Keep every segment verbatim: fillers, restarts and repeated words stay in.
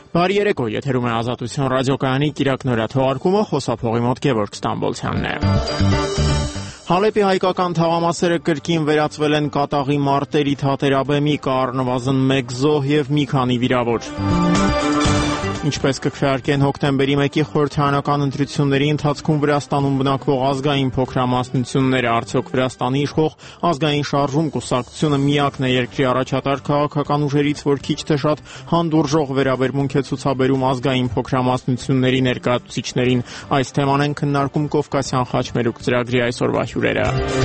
Բարի երեկո, եթերում է Ազատություն ռադիոկայանի կիրակնօրյա թողարկումը, խոսափողի մոտ Գևորգ Ստամբոլցյանն է։ Հալեպի հայկական թաղամասերը կրկին վերածվել են կատաղի մարտերի թատերաբեմի, կա առնվազն մեկ զոհ եւ մի քանի վիրավոր։ Ինչպես կքվեարկեն հոկտեմբերի մեկի խորհրդարանական ընտրությունների ընթացքում Վրաստանում բնակվող ազգային փոքրամասնությունները, արդյոք Վրաստանի իշխող ազգային շարժում կուսակցությունը միակն է երկրի առաջատար քաղաքական ուժերից, որ քիչ թե շատ հանդուրժող վերաբերմունք է ցուցաբերում ազգային փոքրամասնությունների ներկայացուցիչներին։ Այս թեման են քննարկում Կովկասյան խաչմերուկ ծրագրի այսօրվա հյուրերը։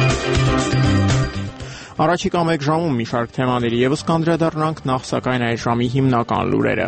Առաջիկա մեկ ժամում մի շարք թեմաների եւս կանդրադառնանք, նախ սակայն այս ժամի հիմնական լուրերը։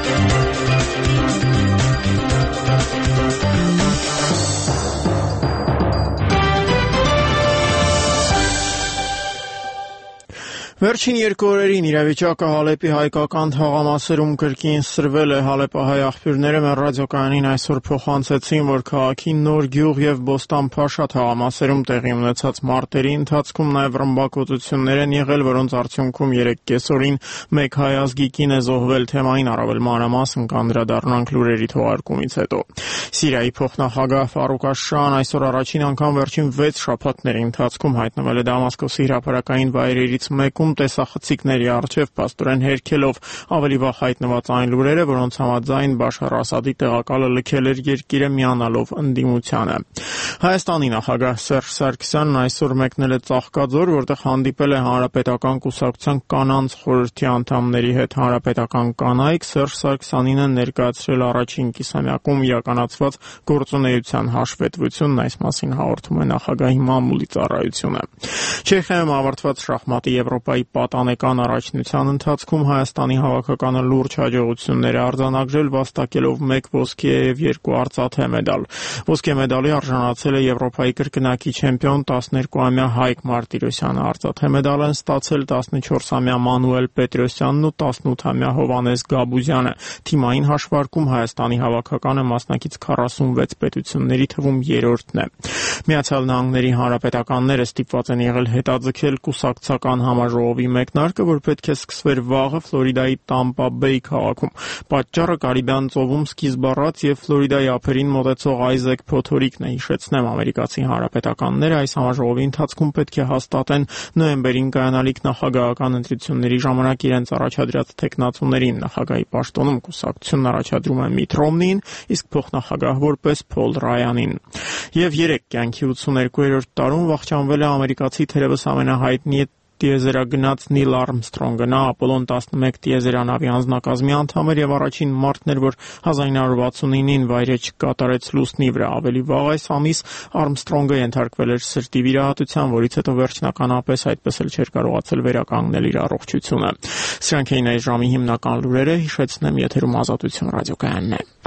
Վերջին երկու օրերին իրավիճակը Հալեպի հայկական թաղամասերում կրկին սրվել է։ Հալեպահայ աղբյուրները մեր ռադիոկայանին այսօր փոխանցեցին, որ քաղաքի Նոր Գյուղ եւ Բոստան-Փաշա թաղամասերում տեղի ունեցած մարտերի ընթացքում նաեւ ռմբակոծություններ են եղել, որոնց արդյունքում երեք կեսօրին մեկ հայ ազգի կին է զոհվել։ Թեմային առավել մանրամասն կանդրադառնանք լուրերի թողարկումից հետո։ Սիրիայի փոխնախագահ Ֆարուկ Աշշան այսօր առաջին անգամ վերջին վեց շաբաթների ընթացքում հայտնվել է Դամասկոսի հրապարակային վայրերից մեկում տեսախցիկների առջև, փաստորեն հերքելով ավելի վաղ հայտնված այն լուրերը, որոնց համաձայն Բաշար Ասադի տեղակալը լքել էր երկիրը միանալով ընդդիմությանը։ Հայաստանի նախագահ Սերժ Սարգսյանն այսօր մեկնել է Ծաղկաձոր, որտեղ հանդիպել է Հանրապետական կուսակցության կանանց խորհրդի անդամների հետ։ Հանրապետական կանայք Սերժ Սարգսյանին են ներկայացրել առաջին կիսամյակում իրականացված գործունեության հաշվետվությունն, այս մասին հաղորդում է նախագահի մամուլի ծառայությունը։ Չեխիայում ավարտված շախմատի Եվրոպայի պատանեկան առաջնության ընթացքում Հայաստանի հավաքականը լուրջ հաջողություններ է արձանագրել, վաստակելով մեկ ոսկե եւ երկու արծաթե մեդալ։ Ոսկե մեդալի արժանացել է Եվրոպայի կրկնակի չեմպիոն տասներկուամյա Հայկ Մարտիրոսյանը, արծաթե մեդալ են ստացել տասնչորսամյա Մանուել Պետրոսյանն ու տասնութամյա Հովանես Գաբուզյանը։ Թիմային հաշվարկում Հայաստանի հավաքականը մասնակից քառասունվեց պետությունների թվում երրորդն է։ Միացյալ Նահանգների հանրապետականները ստիպված են եղել հետաձգել կուսակցական համաժողովի մեկնարկը, որ պետք է սկսվեր վաղը Ֆլորիդայի Տամպա Բեյ քաղաքում։ Պատճառը Կարիբյան ծովում սկիզբ առած եւ Ֆլորիդայի ափերին մոտեցող Այզեք Փոթորիկն է, հիշեցնեմ, ամերիկացի հանրապետականները այս համաժողովի ընթացքում պետք է հաստատեն նոյեմբերին կայանալիք նախագահական ընտրությունների ժամանակ իրենց առաջադրած թեկնածուներին։ Նախագահի պաշտոնում կուսակցությունն առաջադրում է Միթ Ռոմնիին, իսկ փոխնախագահ որպես Փոլ Ռայանին։ Եվ երեք կյանքի ութսուներկուերորդ տարում վախճանվել է ամերիկացի թերևս ամենահայտնի տիեզերագնաց Նիլ Արմսթրոնգը։ Նա Ապոլոն տասնմեկ տիեզերանավի անձնակազմի անդամ էր եւ առաջին մարդն էր, որ հազար ինը հարյուր վաթսունինին վայրեջք կատարեց լուսնի վրա։ Ավելի վաղ այս ամիս Արմսթրոնգը ենթարկվել էր սրտի վիրահատության, որից հետո վերջնականապես այդպես էլ չէր կարողացել վերականգնել իր առողջությունը։ Սրանք էին այս ժամի հիմնական լուրերը, հիշեցնեմ, եթերում Ազատություն ռադիոկայանն է։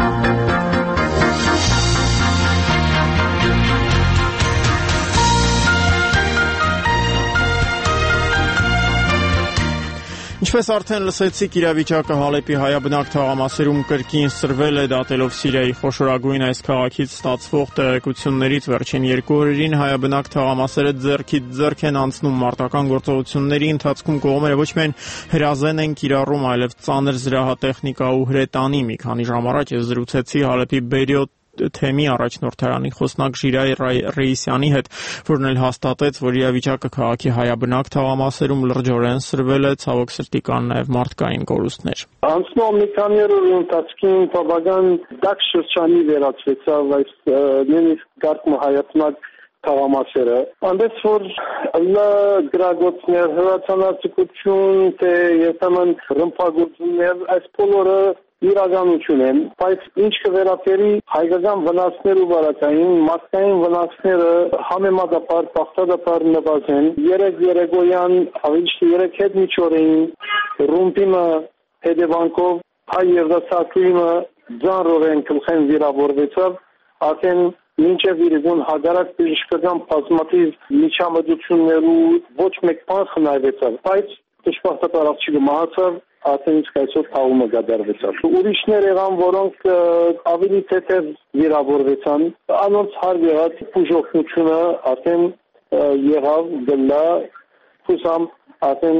Ինչպես արդեն լսեցիք, իրավիճակը Հալեպի հայաբնակ թաղամասերում կրկին սրվել է, դատելով Սիրիայի խոշորագույն այս քաղաքից ստացվող տեղեկություններից վերջին երկու օրերին հայաբնակ թաղամասերը ձեռքից ձեռք են անցնում մարտական գործողությունների ընթացքում կողմերը ոչ միայն հրազեն են կիրառում, այլև ծանր զրահատեխնիկա ու հրետանի։ Մի քանի ժամ առաջ ես զրուցեցի Հալեպի Բերիոտ թեմի առաջնորդարանի խոսնակ Ժիրայ Ռեյսյանի հետ, որն էլ հաստատեց, որ իրավիճակը քաղաքի հայաբնակ թաղամասերում լրջորեն սրվել է, ցավոք սրտի կան նաև մարդկային կորուստներ։ Անցնող մի քանի օրերի ընթացքում բավական դակ շրջանի վերածվեցավ այս նույնիսկ գարկմը հայաբնակ թաղամասերը, այնպես որ լը գրագործներ, հրացանացություն, թե երբեմն ռմբակոծություններ, այս բոլորը իրականություն են, բայց ինչ կվերապերի հայկական վնասներ ու վարակային, մարդկային վնասները համեմատաբար պախտադապար նվազեն։ Երեք երեկոյան, ավելի երեք հետ միջօրեին ռումբիմը հետևանքով հայ երդասակույմը ձանրորեն գլխեն վիրավորվեցավ, արդեն մինչև իրգուն հագարակ բժշկական բազմաթիվ միջամտություններու ոչ մեկ բան խնայվեցավ, բայց դժբախտաբար աղջիկը մահացավ, արդեն իսկ այսօր թաղումը կատարվեցավ։ Ուրիշներ եղան, որոնք ավելի թեթև վիրավորվեցան, անոնց հարկ եղած բուժօգնությունը արդեն եղավ գլա, փուսամ արդեն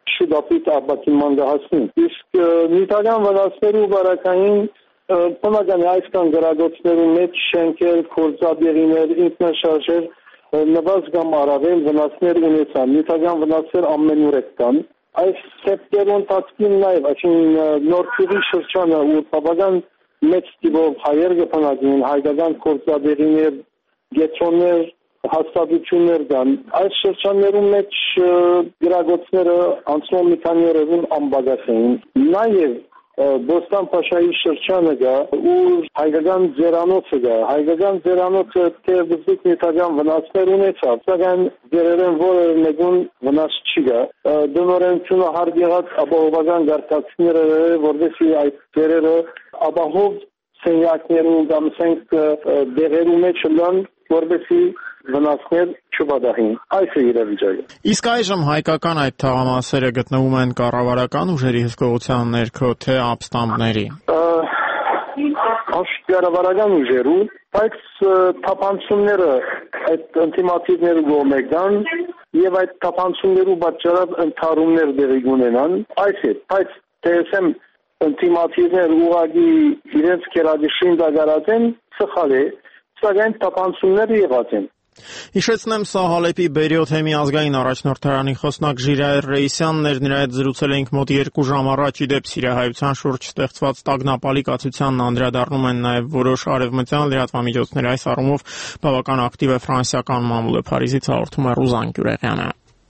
շուտապույտ աբակիման գահասնի։ Իսկ նյութական վնասներու բարակային բնական այսքան գրագոցներու մեջ շենքեր, քորձաբեղիներ, ինքնաշարժեր նվազ կամ առավել վնասներ ունեցան, նյութական վնասներ ամենուրեք կան։ Այս սեպտեմբերի ընթացքին նաև, այսինքն Նորքերի շրջանը ու բավական մեծ տիպով հայեր կփնագին, հայկական քորձաբեղիներ, գետոններ, հաստատություններ կան։ Այս շրջաններում մեջ գրագոցները անցնող մի քանի օրերուն անբագաս էին։ Նաև Բոստան Փաշայի շրջանը գա, ուր հայկական ձերանոցը գա, հայկական ձերանոցը թե բզիկ նյութական վնասներ ունեցավ, սակայն ձերերեն որևէ մեկուն վնաս չի գա։ Դնորենությունը հարկ եղած ապահովական գարտացիները, որովհետեւ այդ ձերերը ապահով սենյակներու կամ սենք դեղերու մեջ լան, որովհետեւ վնասներ չբադահին։ Այս է իրավիճակը։ Իսկ այժմ հայկական այդ թաղամասերը գտնվում են կառավարական ուժերի հսկողության ներքո, թե ապստամբների։ Կառավարական ուժերու, բայց թափանցումները այդ ինտիմատիվներու գոմեկան եւ այդ թափանցումներու պատճառով ընդհարումներ դեղի ունենան։ Այս է, բայց տեսեմ ինտիմատիվներ ուղղակի իրենց կերադիշին դագարած են, սխալ է, սակայն թափանցումները եղած են։ Հիշեցնեմ, սա Հալեպի Բերիոթեմի ազգային առաջնորդարանի խոսնակ Ժիրայր Ռեյսյանն էր, նրա հետ զրուցել էինք մոտ երկու ժամ առաջ։ Ի դեպ սիրիահայության շուրջ ստեղծված տագնապալի կացությանն անդրադառնում են նաև որոշ արևմտյան լրատվամիջոցներ։ Այս առումով բավական ակտիվ է ֆրանսիական մամուլը։ Փարիզից հաղորդում է Ռուզան Գյուրեղյանը։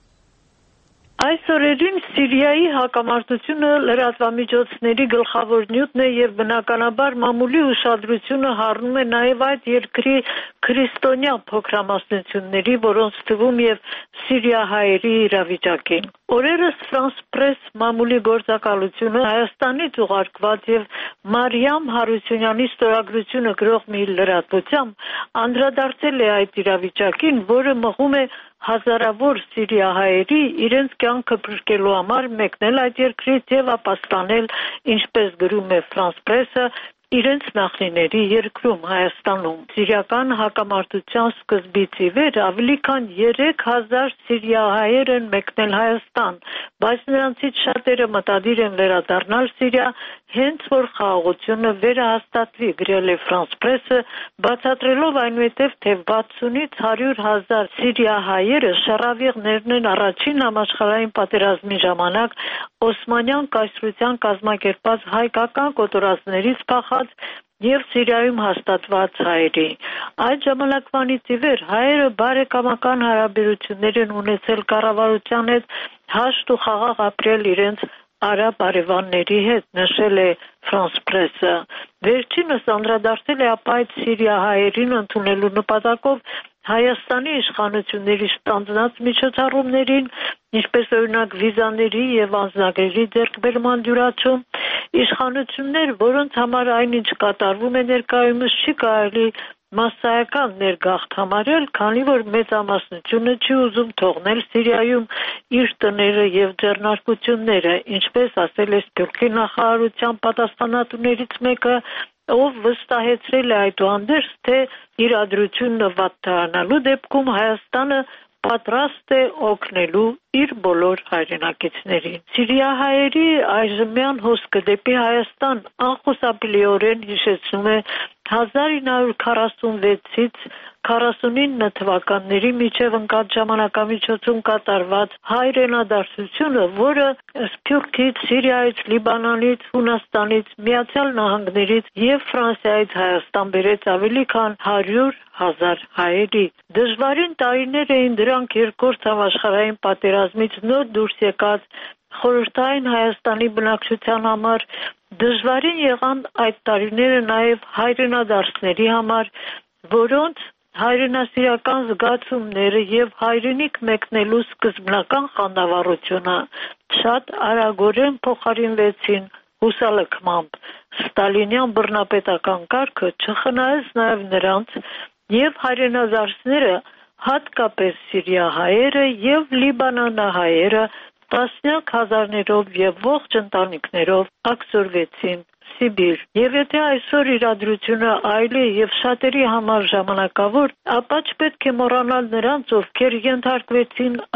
Այս օրերին Սիրիայի հակամարտությունը լրատվամիջոցների գլխավոր նյութն է եւ բնականաբար մամուլի ուշադրությունը հառնում է նաեւ այդ երկրի քրիստոնյա փոքրամասնությունների, որոնց թվում եւ սիրիահայերի իրավիճակին։ Օրերս France Press մամուլի գործակալությունը Հայաստանից ուղարկված եւ Մարիամ Հարությունյանի ստորագրությունը գրող մի լրատվությամբ անդրադարձել է այդ իրավիճակին, որը մղում է հազարավոր սիրիահայերի իրենց կյանքը փրկելու համար մեկնել այդ երկրից եւ ապաստանել, ինչպես գրում է France Press-ը, իրենց նախնիների երկրում Հայաստանում։ Սիրիական հակամարտության սկզբից ի վեր ավելի քան երեք հազար սիրիահայեր են մեկնել Հայաստան, բայց նրանցից շատերը մտադիր են վերադառնալ Սիրիա, հենց որ խաղաղությունը վերահաստատվի, գրել է France Press-ը, բացատրելով այնուհետև, թե վաթսունից հարյուր հազար սիրիահայերը շռավիղներն են առաջին համաշխարհային պատերազմի ժամանակ Օսմանյան կայսրության կազմակերպած հայկական կոտորածներից փախած եւ Սիրիայում հաստատված հայերի։ Այդ ժամանակվանից ի վեր հայերը բարեկամական հարաբերություններ են ունեցել կառավարության հետ, հաշտ ու խաղաղ ապրել իրենց արաբ արևանների հետ, նշել է France Press-ը։ Վերջինս անդրադարձել է ապա այդ սիրիահայերին ընդունելու նպատակով Հայաստանի իշխանությունների ստանձնած միջոցառումներին, ինչպես օրինակ վիզաների եւ անձնագրերի ձեռքբերման դյուրացում, իշխանություններ, որոնց համար այնինչ կատարվում է ներկայումս չի կարելի մասսայական ներգաղթ համարել, քանի որ մեծամասնությունը չի ուզում թողնել Սիրիայում իր տները եւ ձեռնարկությունները, ինչպես ասել է Սփյուռքի նախարարության պատասխանատուներից մեկը, ով վստահեցրել է այդուհանդերձ, թե իրադրությունը վատթարանալու դեպքում Հայաստանը պատրաստ է օգնելու իր բոլոր հայրենակիցներին։ Սիրիահայերի այժմյան հոսքը դեպի Հայաստան անխուսափելիորեն հիշեցնում է հազար ինը հարյուր քառասունվեցից քառասունինը թվականների միջև ընկած ժամանակամիջոցում կատարված հայրենադարձությունը, որը Սփյուռքից, Սիրիայից, Լիբանանից, Հունաստանից, Միացյալ Նահանգներից եւ Ֆրանսիայից Հայաստան բերեց ավելի քան հարյուր հազար հայերի։ Դժվարին տարիներ էին դրանք երկրորդ համաշխարհային պատերազմից նոր դուրս եկած խորհրդային Հայաստանի բնակչության համար, դժվարին եղան այդ տարիները նաև հայրենադարձների համար, որոնց հայրենասիրական զգացումները եւ հայրենիք մեկնելու սկզբնական խանդավառությունը շատ արագորեն փոխարինվեցին հուսալքմամբ։ Ստալինյան բռնապետական կարգը չխնայեց նաև նրանց եւ հայրենադարձները, հատկապես սիրիահայերը եւ լիբանանահայերը տասնյակ հազարներով եւ ողջ ընտանիքներով աքսորվեցին Սիբիր։ Եվ եթե այսօր իրադրությունը այլ է եւ շատերի համար ժամանակավոր, ապա չպետք է մոռանալ նրանց, ովքեր ենթարկվեցին այդ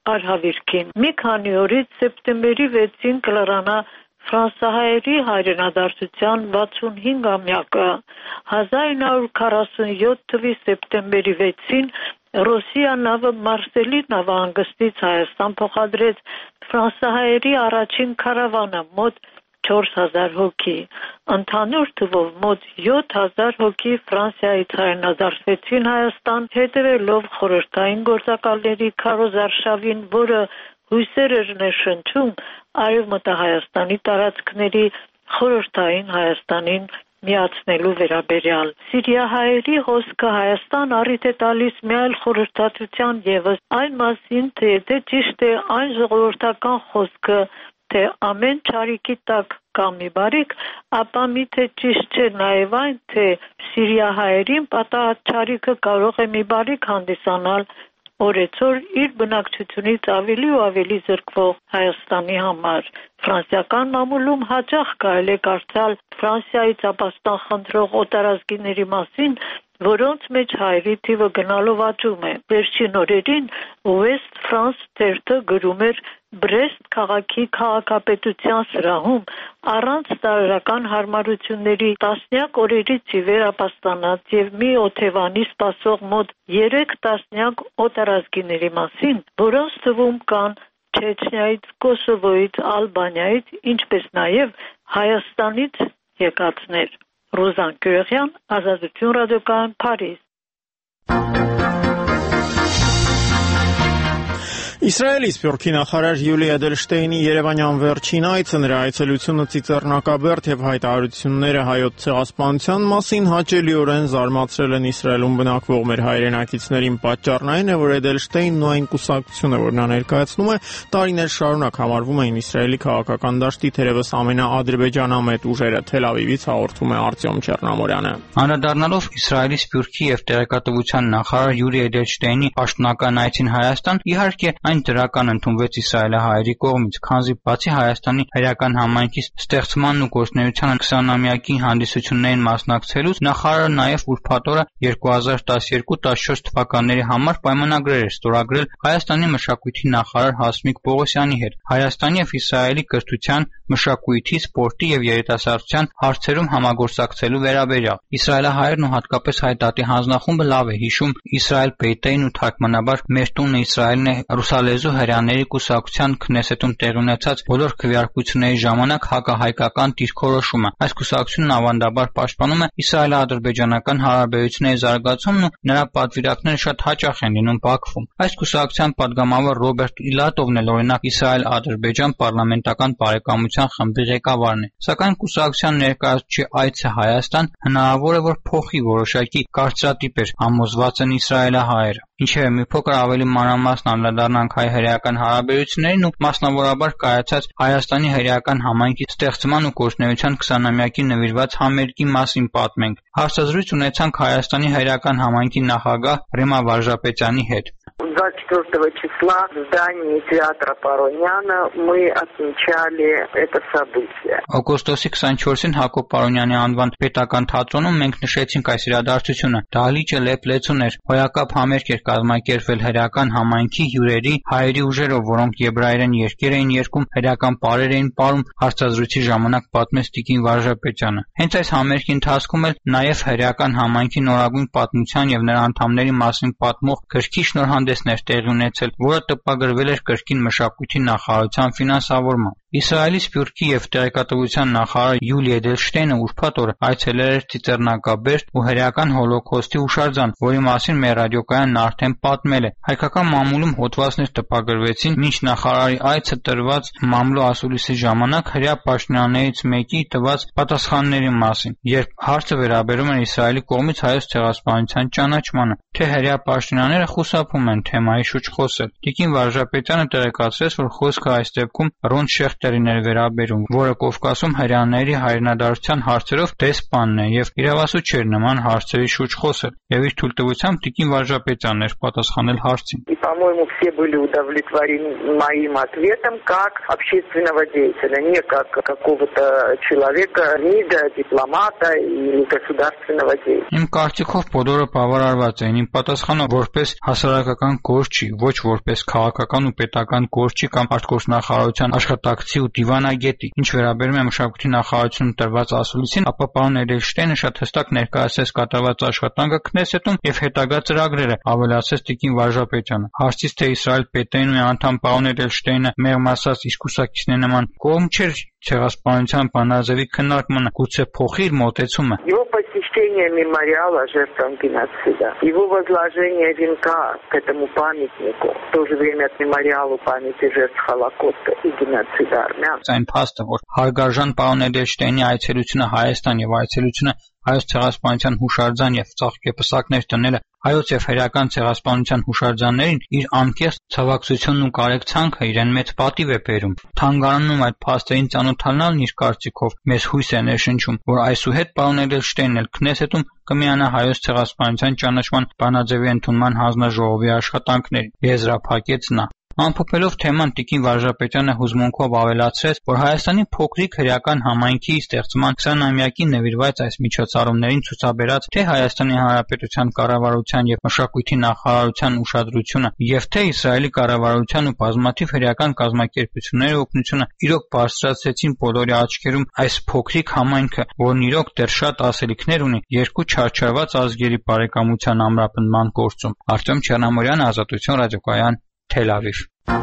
արհավիրքին։ Մի քանի օրից սեպտեմբերի վեցին կլրանա ֆրանսահայերի հայրենադարձության վաթսունհինգամյակը։ հազար նոր քառասունյոթ թվականի սեպտեմբերի վեցին Ռոսիա նավը Մարսելի նավահանգստից Հայաստան փոխադրեց ֆրանսահայերի առաջին քարավանը մոտ չորս հազար հոգի։ Ընդհանուր թվով մոտ յոթ հազար հոգի Ֆրանսիայից հայրենադարձվեցին Հայաստան, հետևելով խորհրդային գործակալների քարոզարշավին, որը հույսեր էր ներշնչում Արևմտահայաստանի տարածքների խորհրդային Հայաստանին միացնելու վերաբերյալ։ Սիրիահայերի հոսքը Հայաստան առիթ է տալիս մի այլ խորհրդատվության ևս այն մասին, թե եթե ճիշտ է այն ժողովրդական խոսքը, թե ամեն չարիքի տակ կա մի բարիք, ապա միթե ճիշտ չէ նաև այն, թե սիրիահայերին պատահած չարիքը կարող է մի բարիք հանդիսանալ օրեցօր իր բնակչությունից ավելի ու ավելի զրկվող Հայաստանի համար։ Ֆրանսիական մամուլում հաճախ կարելի է կարդալ Ֆրանսիայից ապաստան խնդրող օտարազգիների մասին, որոնց մեջ հայերի թիվը գնալով աճում է։ Վերջին օրերին West France թերթը գրում էր Բրեստ քաղաքի քաղաքապետության սրահում առանց տարրական հարմարությունների տասնյակ օրերից ի վեր ապաստանած եւ մի օթևանի սպասող մոտ երեք տասնյակ օտարազգիների մասին, որոնց թվում կան Չեչնիայից, Կոսովոյից, Ալբանիայից, ինչպես նաև Հայաստանից եկածներ։ Ռոզան Գյուղյան, Ազատություն ռադիոկայան, Փարիզ։ Իսրայելի սփյուռքի նախարար Յուլիա Էդելշտեյնի Երևանյան վերջին այցը, նրա այցելությունը ծիծեռնակաբերդ եւ հայտարարությունները հայոց ցեղասպանության մասին հաճելիորեն զարմացրել են Իսրայելում բնակվող մեր հայրենակիցներին։ Պատճառն այն է, որ Էդելշտեյնն ու այն կուսակցությունը, որ նա ներկայացնում է, տարիներ շարունակ համարվում էին Իսրայելի քաղաքական դաշտի թերևս ամենաադրբեջանամետ ուժերը։ Թել Ավիվից հաղորդում է Արտյոմ Չեռնամորյանը։ Անդրադառնալով Իսրայելի սփյուռքի եւ տեղեկատվության նախարար Յուլիա Էդելշտեյնի պաշտոնական այցին Հայաստան, իհարկե այն դրական ընդունվեց իսրայելահայերի կողմից, քանզի բացի Հայաստանի հայրական համայնքի ստեղծմանն ու գործունեության քսանամյակի հանդիսություններին մասնակցելուց, նախարարը նաև ուրբաթ օրը երկու հազար տասներկու տասնչորս թվականների համար պայմանագրեր էր ստորագրել Հայաստանի մշակույթի նախարար Հասմիկ Պողոսյանի հետ Հայաստանի եւ Իսրայելի կրթության, մշակույթի, սպորտի եւ երիտասարդության հարցերում համագործակցելու վերաբերյալ։ Իսրայելահայերն ու հատկապես հայտատի հանձնախումբը լավ է հիշում Իսրայել Պեյտեին ու թարգմանաբար «Մեր տունը Իսրայելն է» ռուսալեզու հրեաների կուսակցության Քնեսետում տեղի ունեցած բոլոր քվեարկությունների ժամանակ հակահայկական դիրքորոշումը։ Այս կուսակցությունն ավանդաբար պաշտպանում է իսրայելա-ադրբեջանական հարաբերությունների զարգացումն ու նրա պատվիրակները շատ հաճախ են լինում Բաքվում։ Այս կուսակցության падգամավոր Ռոբերտ Իլատովն էլ օրինակ Իսրայել-Ադրբեջան պարլամենտական բարեկամության խմբի ղեկավարն է։ Սակայն կուսակցության ներկայացուցիչի այցը Հայաստան հնարավոր է որ փոխի որոշակի կարծրատիպեր, համոզված են իսրայելահայերը։ Ինչևէ, մի փոքր ավելի մանրամասն անդրադառնանք հայ-հրեական հարաբերություններին ու մասնավորաբար կայացած Հայաստանի հրեական համայնքի ստեղծման ու գործունեության քսանամյակի նվիրված համերգի մասին պատմենք։ Հարցազրույց ունեցանք Հայաստանի հրեական համայնքի նախագահ Ռեմա Վարժապետյանի հետ։ двадцать четвёртого числа в здании театра Пароняна мы отмечали это событие. Օգոստոսի քսանչորսին Հակոբ Պարոնյանի անվան պետական թատրոնում մենք նշեցինք այս իրադարձությունը։ Դահլիճը լեփ-լեցուն էր, հոյակապ համերգ էր կազմակերպվել հրեական համայնքի հյուրերի, հայերի ուժերով, որոնք եբրայերեն երգեր էին երգում, հրեական պարեր էին պարում, հարցազրույցի ժամանակ պատմեց տիկին Վարժապետյանը։ Հենց այս համերգի ընթացքում էլ նաև հրեական համայնքի նորագույն պատմության եւ նրա անդամների մասին պատմող գրքի շնորհանդեսներ տեղի ունեցել, որը տպագրվել էր կրկին մշակույթի նախարարության ֆինանսավորմամբ։ Իսրայելի սփյուռքի եւ տեղեկատվության նախարար Յուլիա Էդելշտեյնը ուրբաթ օրը այցելել էր Ծիծեռնակաբերդ ու հրեական հոլոքոստի հուշարձան, որի մասին մեր ռադիոկայանն արդեն պատմել է։ Հայկական մամուլում հոդվածներ տպագրվեցին, մինչ նախարարի այցը տրված մամլո ասուլիսի ժամանակ հրեա պաշտոնյաներից մեկի տված պատասխանների մասին, երբ հարցը վերաբերում էր Իսրայելի կողմից հայոց ցեղասպանության ճանաչմանը, թե հրեա պաշտոնյաները խուսափում են թեմայի շուրջ խոսել։ Տիկին Վարժապետյանը տեղեկացրեց, որ խոսքը այս դեպքում Ռոն Շեխտերի Շուշտերին էր վերաբերում, որը Կովկասում հրեաների հայրենադարձության հարցերով դեսպանն է եւ իրավասու չէր նման հարցերի շուրջ խոսել եւ իր թույլտվությամբ Տիկին Վարժապետյանն էր պատասխանել հարցին. По-моему, все были удовлетворены моим ответом как общественного деятеля, не как какого-то человека, МИДа, дипломата или государственного деятеля. Իմ կարծիքով բոլորը բավարարված էին, իմ պատասխանը որպես հասարակական գործչի, ոչ որպես քաղաքական ու պետական գործչի կամ արտգործնախարարության աշխատակցի ու դիվանագետի։ Ինչ վերաբերում է մշակույթի նախարարությունում տրված ասուլիսին, ապա պարոն Էդելշտեյնը շատ հստակ ներկայացրեց կատարված աշխատանքը Քնեսետում եւ հետագա ծրագրերը, ավելացրեց Տիկին Վարժապետյանը։ Հարցից թե Իսրայել պետեին ու անդամ պարոն Էդելշտեյնը մեղմ ասած իսկ կուսակիցների նման կողմ չէր Ցեղասպանության բանաձևի քննարկմանը, գուցե փոխի իր մոտեցումը։ Его посещение мемориала жертвам геноцида, его возложение венка к этому памятнику, в то же время к мемориалу памяти жертв Холокоста и геноцида армян. Այն փաստը, որ հարգարժան պարոն Էդելշտեյնի այցելությունը Հայաստան եւ այցելությունը Հայոց ցեղասպանության հուշարձան եւ ծաղկեպսակներ տնելը հայոց եւ հրեական ցեղասպանության հուշարձաններին իր անկեղծ ցավակցությունն ու կարեկցանքը իրեն մեծ պատիվ է բերում։ Թանգարանում այդ փաստերին ծանոթանալն իր կարծիքով մեզ հույս է ներշնչում, որ այսուհետ պարոն Էդելշտեյնն էլ Քնեսետում կմիանա հայոց ցեղասպանության ճանաչման բանաձևի ընդունման հանձնաժողովի աշխատանքներին, եզրափակեց նա։ Ամփոփելով թեման Տիկին Վարժապետյանը հուզմունքով ավելացրեց, որ Հայաստանի փոքրիկ հրեական համայնքի ստեղծման քսանամյակին նվիրված այս միջոցառումներին ցուցաբերած թե Հայաստանի Հանրապետության կառավարության եւ մշակույթի նախարարության ուշադրությունը եւ թե Իսրայելի կառավարության ու բազմաթիվ հրեական կազմակերպությունների օգնությունը իրոք բարձրացրեցին բոլորի աչքերում այս փոքրիկ համայնքը, որն իրոք դեռ շատ ասելիքներ ունի երկու չարչարված ազգերի բարեկամության ամրապնդման գործում։ Արտյոմ Չեռնամորյան, Ազատություն ռադիոկայան, Tel Aviv.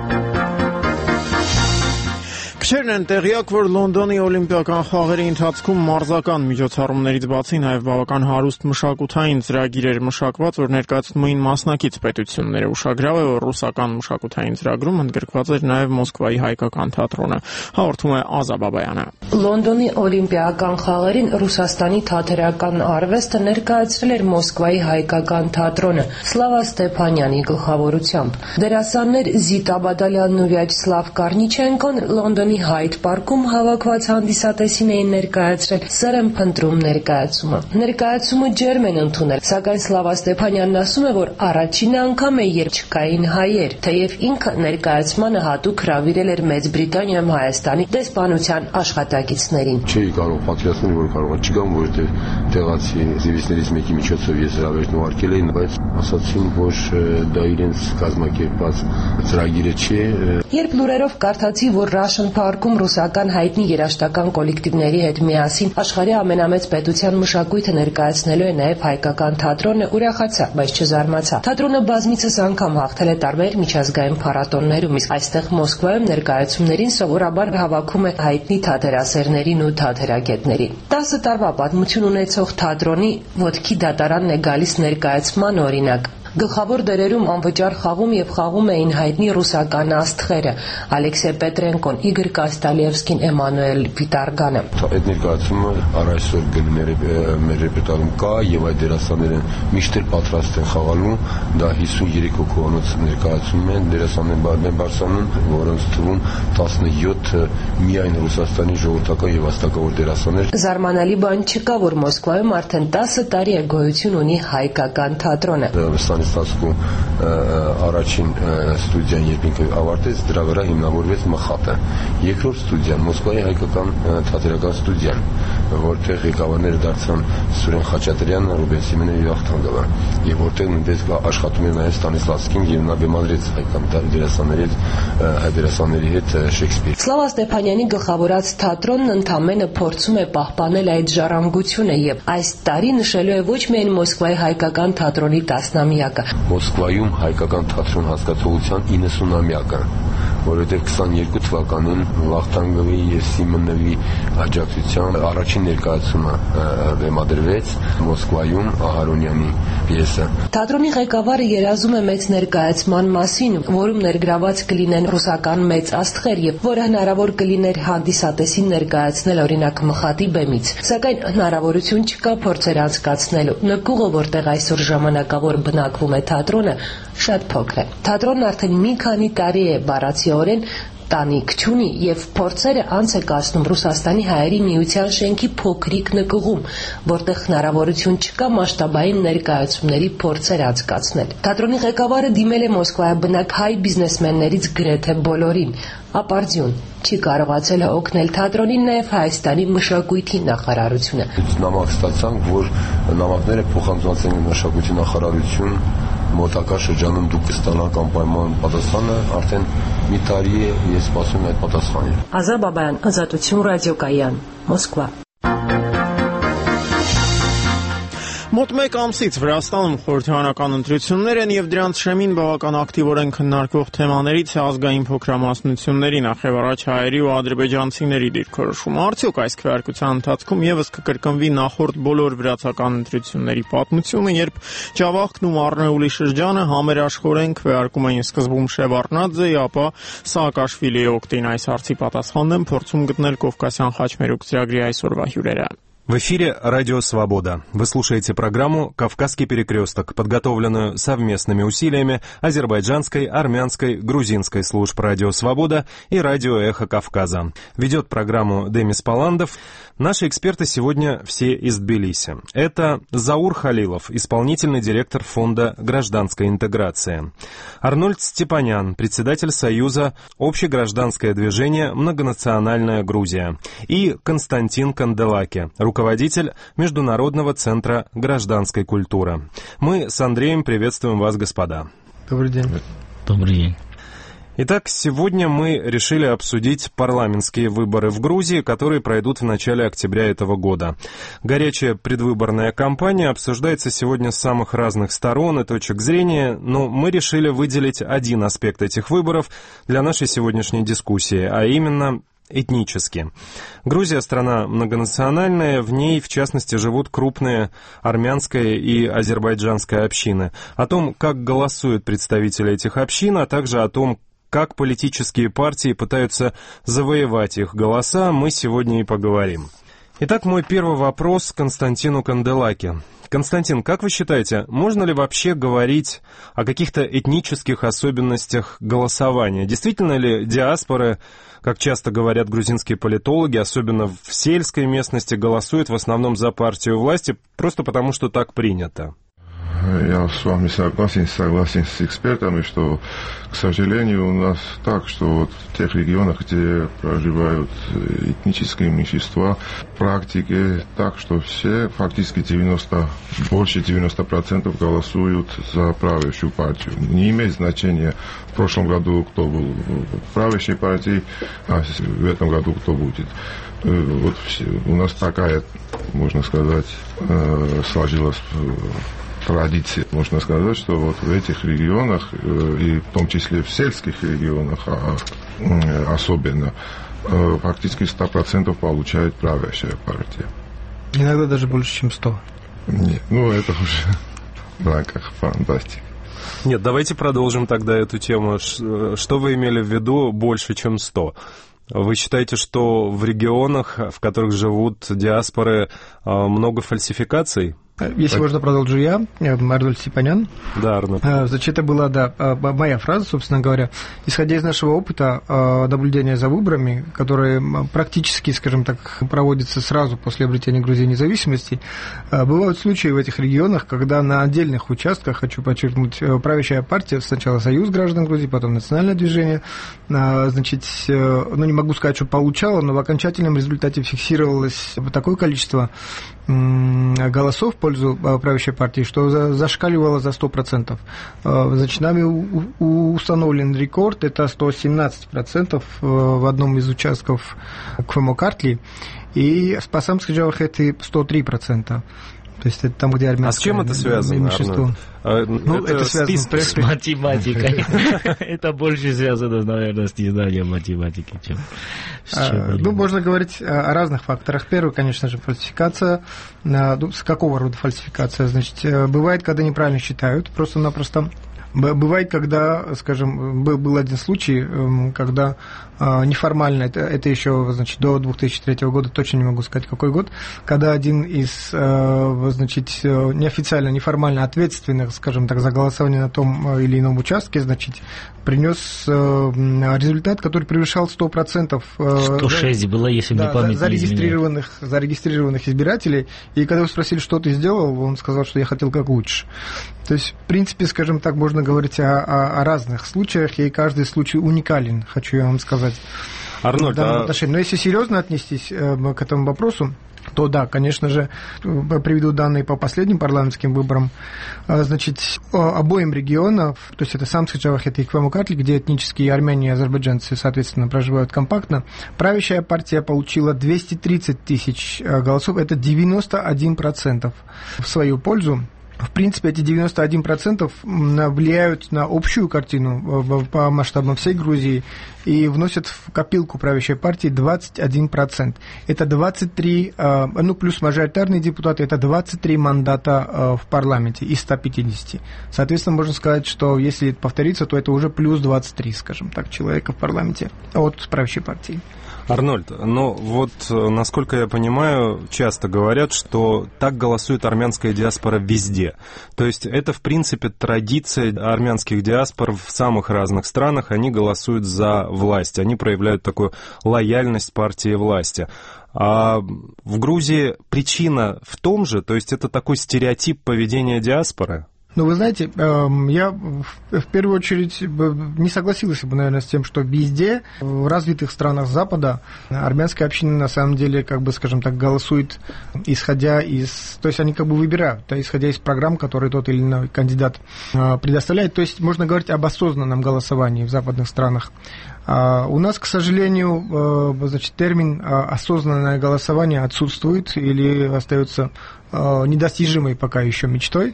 Քչերն են տեղյակ, որ Լոնդոնի օլիմպիական խաղերի ընթացքում մարզական միջոցառումներից բացի նաև բավական հարուստ մշակութային ծրագիր էր մշակված, որ ներկայացնում էին մասնակից պետությունները։ Ուշագրավ է, որ ռուսական մշակութային ծրագրում ընդգրկված էր նաև Մոսկվայի հայկական թատրոնը։ Հաղորդում է Ազա Բաբայանը։ Լոնդոնի օլիմպիական խաղերին Ռուսաստանի թատերական արվեստը ներկայացրել էր Մոսկվայի հայկական թատրոնը Սլավա Ստեփանյանի գլխավորությամբ։ Դերասաններ Զիտա Բադալյանն ու Վյաչսլավ Կարնիչենկոն Լոնդոնի Հայդ պարկում հավաքված հանդիսատեսին էին ներկայացրել «Սեր եմ փնտրում» ներկայացումը։ Ներկայացումը ջերմ են ընդունել, սակայն Սլավա Ստեփանյանն ասում է, որ առաջին անգամ է, երբ չկային հայեր, թեև ինքը ներկայացմանը հատուկ հրավիրել էր Մեծ Բրիտանիայում Հայաստանի դեսպանության աշխատակիցներին։ Չէի կարող պատկերացնել, որ կարող է չգամ, որովհետև տեղացի զիվիստներից մեկի միջոցով ես հրավերն ուղարկել էին, բայց ասացին, որ դա իրենց կազմակերպած ծրագիրը չէ։ Երբ լուրերով կարդացի, որ Russian Park-ում ռուսական հայտնի երաժշտական կոլեկտիվների հետ միասին աշխարհի ամենամեծ պետության մշակույթը ներկայացնելու է նաև հայկական թատրոնը, ուրախացա, բայց չզարմացա։ Թատրոնը բազմիցս անգամ հաղթել է տարբեր միջազգային փառատոներում, իսկ այստեղ Մոսկվայում ներկայացումներին սովորաբար հավաքում է հայտնի թատերասերներին ու թատերագետներին։ տասը տարվա պատմություն ունեցող թատրոնի ոտքի դատարանն է գալիս ներկայացման օրինակ։ Գլխավոր դերերում անվճար խաղում եւ խաղում էին հայտնի ռուսական աստղերը Ալեքսեյ Պետրենկոն, Իգոր Կոստալևսկին, Էմանուել Վիտարգանը։ Այդ ներկայացումը առայսօր գլուները մեր ռեպերտուարում կա եւ այդ դերասանները միշտ էլ պատրաստ են խաղալու։ Դա հիսունյոթ հոգուանոց ներկայացում են, դերասաններ են բարձրանում, որոնց թվում տասնյոթը միայն Ռուսաստանի ժողովրդական եւ աստակավոր դերասաններ։ Զարմանալի բան չկա, որ Մոսկվայում արդեն տասը տարի է գոյություն ունի հայկական թատրոնը։ Ստացքում առաջին ստուդիան երբ ինքը ավարտեց, դրա վրա հիմնավորվեց Մխաթը։ Երկրորդ ստուդիան Մոսկվայի հայկական թատերական ստուդիան, որտեղ ղեկավարները դարձան Սուրեն Խաչատրյանը, Ռուբեն Սիմոնյանը եւ Ախտանգովը, եւ որտեղ նույնպես աշխատում էր նաեւ Ստանիսլավսկին եւ նա բեմադրեց հայկական դերասանների հայ դերասանների հետ Շեքսպիր։ Սլավա Ստեփանյանի գլխավորած թատրոնն ընդամենը փորձում է պահպանել այդ ժառանգությունը եւ այս տարի նշելու է ոչ միայն Մոսկվայի հայկական թատրոնի տասնամյակը, Մոսկվայում հայկական թատրոն հասկացողության իննսունամյակը, որովհետև քսաներկու թվականին Վախտանգովի եւ Սիմոնովի աջակցությամբ առաջին ներկայացումը բեմադրվեց Մոսկվայում Ահարոնյանի պիեսը։ Թատրոնի ղեկավարը երազում է մեծ ներկայացման մասին, որում ներգրաված կլինեն ռուսական մեծ աստղեր եւ որը հնարավոր կլիներ հանդիսատեսին ներկայացնել օրինակ Մխաթի բեմից, սակայն հնարավորություն չկա փորձեր անցկացնելու։ Նկուղը, որտեղ այսօր ժամանակավոր բնակվում է թատրոնը, շատ փոքր է։ Թատրոնն արդեն մի քանի տարի է բառացիորեն տանիք չունի եւ փորձերը անց է կացնում Ռուսաստանի հայերի միության շենքի փոքրիկ նկուղում, որտեղ հնարավորություն չկա մասշտաբային ներկայացումների փորձեր անցկացնել։ Թատրոնի ղեկավարը դիմել է Մոսկվայաբնակ հայ բիզնեսմեններից գրեթե բոլորին, ապարդյուն չի կարողացել օգնել թատրոնին նաև Հայաստանի մշակույթի նախարարությունը։ Նամակ ստացանք, որ նամակները փոխանցված են մշակույթի նախարարություն, մոտակա շրջանում դուք կստանաք անպայման պատասխանը, արդեն մի տարի է ես սպասում եմ այդ պատասխանին։ Ազատ Բաբայան, Ազատություն ռադիոկայան, Մոսկվա։ Մոտ մեկ ամսից Վրաստանում խորհրդարանական ընտրություններ են եւ դրանց շեմին բավական ակտիվորեն քննարկվող թեմաներից է ազգային փոքրամասնությունների, նախ եւ առաջ հայերի ու ադրբեջանցիների դիրքորոշումը։ Արդյոք այս քվեարկության ընթացքում եւս կկրկնվի նախորդ բոլոր վրացական ընտրությունների պատմությունը, երբ Ջավախքն ու Մարնեուլի շրջանը համերաշխորեն քվեարկում էին սկզբում Շևարդնաձեի, ապա Սաակաշվիլիի օգտին։ Այս հարցի պատասխանն են փորձում գտնել Կովկասյան խաչմերուկ ծրագրի այսօրվա հյուրերը։ В эфире «Радио Свобода». Вы слушаете программу «Кавказский перекресток», подготовленную совместными усилиями азербайджанской, армянской, грузинской служб «Радио Свобода» и «Радио Эхо Кавказа». Ведет программу Демис Паландов. Наши эксперты сегодня все из Тбилиси. Это Заур Халилов, исполнительный директор Фонда гражданской интеграции. Арнольд Степанян, председатель Союза «Общегражданское движение Многонациональная Грузия». И Константин Канделаки, руководитель Международного центра гражданской культуры. Мы с Андреем приветствуем вас, господа. Добрый день. Добрый день. Итак, сегодня мы решили обсудить парламентские выборы в Грузии, которые пройдут в начале октября этого года. Горячая предвыборная кампания обсуждается сегодня с самых разных сторон и точек зрения, но мы решили выделить один аспект этих выборов для нашей сегодняшней дискуссии, а именно этнически. Грузия — страна многонациональная, в ней, в частности, живут крупные армянская и азербайджанская общины. О том, как голосуют представители этих общин, а также о том, как политические партии пытаются завоевать их голоса, мы сегодня и поговорим. Итак, мой первый вопрос Константину Канделаки. Константин, как вы считаете, можно ли вообще говорить о каких-то этнических особенностях голосования? Действительно ли диаспоры, как часто говорят грузинские политологи, особенно в сельской местности, голосуют в основном за партию власти просто потому, что так принято? Я с вами согласен, согласен с экспертами, что, к сожалению, у нас так, что вот в тех регионах, где проживают этнические меньшинства, практики так, что все, фактически девяносто, больше девяноста процентов голосуют за правящую партию. Не имеет значения в прошлом году, кто был в правящей партии, а в этом году кто будет. Вот все, у нас такая, можно сказать, сложилась традиция. Можно сказать, что вот в этих регионах, и в том числе в сельских регионах особенно, фактически сто процентов получает правящая партия. Иногда даже больше, чем сто. Нет, ну это уже в рамках фантастики. Нет, давайте продолжим тогда эту тему. Что вы имели в виду больше, чем сто? Вы считаете, что в регионах, в которых живут диаспоры, много фальсификаций? Если можно, продолжу я, Арнольд Степанян. Да, Арнольд. Значит, это была, да, моя фраза, собственно говоря. Исходя из нашего опыта наблюдения за выборами, которые практически, скажем так, проводятся сразу после обретения Грузии независимости, бывают случаи в этих регионах, когда на отдельных участках, хочу подчеркнуть, правящая партия, сначала Союз граждан Грузии, потом Национальное движение, значит, ну, не могу сказать, что получало, но в окончательном результате фиксировалось такое количество голосов в пользу правящей партии, что зашкаливало за сто процентов. Значит, нами установлен рекорд, это сто семнадцать процентов в одном из участков Квемокартли, и в Пасамской Джавахе это сто три процента. То есть это там, где армянское. А с чем это связано, Арнольд? Ну, это, это связано с, с математикой. Это больше связано, наверное, с незнанием математики, чем с чем. Ну, можно говорить о разных факторах. Первый, конечно же, фальсификация. С какого рода фальсификация? Значит, бывает, когда неправильно считают, просто-напросто. Бывает, когда, скажем, был один случай, когда неформально, это, это еще, значит, до две тысячи третьего года, точно не могу сказать, какой год, когда один из, значит, неофициально, неформально ответственных, скажем так, за голосование на том или ином участке, значит, принес результат, который превышал сто процентов сто шесть было, если да, мне память зарегистрированных, зарегистрированных избирателей. И когда вы спросили, что ты сделал, он сказал, что я хотел как лучше. То есть, в принципе, скажем так, можно говорить о, о, о разных случаях, и каждый случай уникален, хочу я вам сказать. Арнольд, а... Но если серьезно отнестись к этому вопросу, то да, конечно же, приведу данные по последним парламентским выборам. Значит, обоим регионам, то есть это Самск-Джавахет и Квамукатли, где этнические армяне и азербайджанцы, соответственно, проживают компактно, правящая партия получила двести тридцать тысяч голосов, это девяносто один процент в свою пользу. В принципе, эти девяносто один процент влияют на общую картину по масштабам всей Грузии и вносят в копилку правящей партии двадцать один процент. Это двадцать три, ну, плюс мажоритарные депутаты, это двадцать три мандата в парламенте из ста пятидесяти. Соответственно, можно сказать, что если это повторится, то это уже плюс двадцать три, скажем так, человека в парламенте от правящей партии. Арнольд, но вот, насколько я понимаю, часто говорят, что так голосует армянская диаспора везде. То есть это, в принципе, традиция армянских диаспор в самых разных странах. Они голосуют за власть, они проявляют такую лояльность партии власти. А в Грузии причина в том же, то есть это такой стереотип поведения диаспоры? Ну, вы знаете, я в первую очередь не согласился бы, наверное, с тем, что везде, в развитых странах Запада, армянская община, на самом деле, как бы, скажем так, голосует, исходя из... То есть они как бы выбирают, да, исходя из программ, которые тот или иной кандидат предоставляет. То есть можно говорить об осознанном голосовании в западных странах. У нас, к сожалению, значит, термин «осознанное голосование» отсутствует или остается недостижимой пока еще мечтой.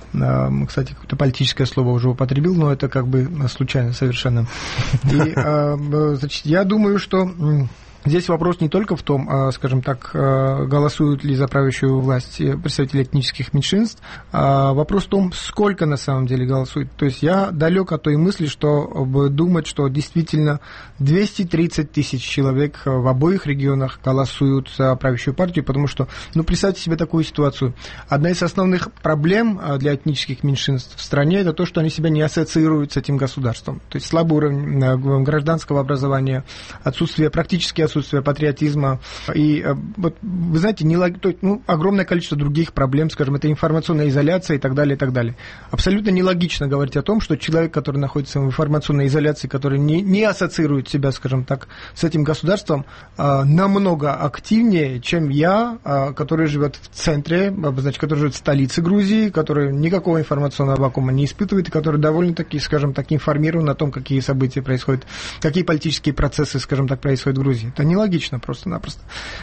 Кстати, какое-то политическое слово уже употребил, но это как бы случайно совершенно. И, значит, я думаю, что здесь вопрос не только в том, скажем так, голосуют ли за правящую власть представители этнических меньшинств, а вопрос в том, сколько на самом деле голосуют. То есть я далек от той мысли, что думать, что действительно двести тридцать тысяч человек в обоих регионах голосуют за правящую партию, потому что, ну, представьте себе такую ситуацию. Одна из основных проблем для этнических меньшинств в стране – это то, что они себя не ассоциируют с этим государством. То есть слабый уровень гражданского образования, отсутствие, практически отсутствие отсутствие патриотизма и, вот, вы знаете, не, ну, огромное количество других проблем, скажем, это информационная изоляция и так далее, и так далее. Абсолютно нелогично говорить о том, что человек, который находится в информационной изоляции, который не, не ассоциирует себя, скажем так, с этим государством, намного активнее, чем я, который живет в центре, значит, который живет в столице Грузии, который никакого информационного вакуума не испытывает, и который довольно-таки, скажем так, информирован о том, какие события происходят, какие политические процессы, скажем так, происходят в Грузии. Это нелогично просто-напросто.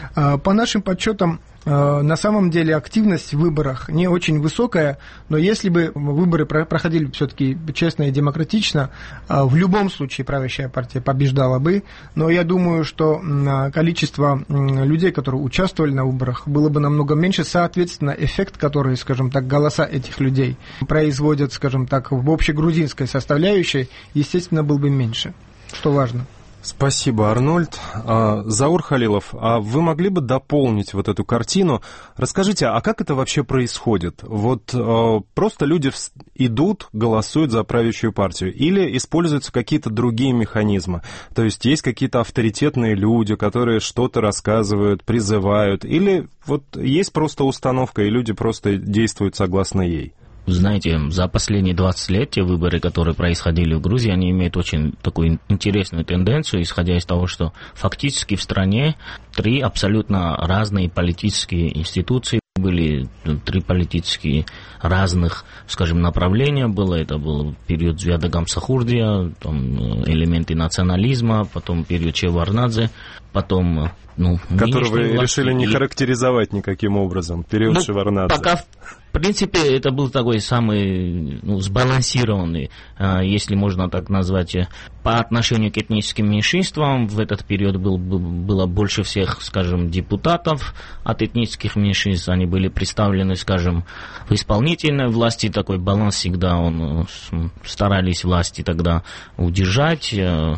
По нашим подсчетам, на самом деле активность в выборах не очень высокая, но если бы выборы проходили все-таки честно и демократично, в любом случае правящая партия побеждала бы, но я думаю, что количество людей, которые участвовали на выборах, было бы намного меньше, соответственно, эффект, который, скажем так, голоса этих людей производят, скажем так, в общегрузинской составляющей, естественно, был бы меньше, что важно. Спасибо, Арнольд. А, Заур Халилов, а вы могли бы дополнить вот эту картину? Расскажите, а как это вообще происходит? Вот а, просто люди идут, голосуют за правящую партию, или используются какие-то другие механизмы? То есть есть какие-то авторитетные люди, которые что-то рассказывают, призывают, или вот есть просто установка, и люди просто действуют согласно ей? Знаете, за последние двадцать лет те выборы, которые происходили в Грузии, они имеют очень такую интересную тенденцию, исходя из того, что фактически в стране три абсолютно разные политические институции были, три политические разных, скажем, направления было. Это был период Звяда Гамсахурдия, там элементы национализма, потом период Чеварднадзе. потом... Ну, который вы власти, решили не или... характеризовать никаким образом, период ну, Шеварднадзе. Пока, в принципе, это был такой самый ну, сбалансированный, если можно так назвать, по отношению к этническим меньшинствам. В этот период был, было больше всех, скажем, депутатов от этнических меньшинств. Они были представлены, скажем, в исполнительной власти. Такой баланс всегда он, старались власти тогда удержать.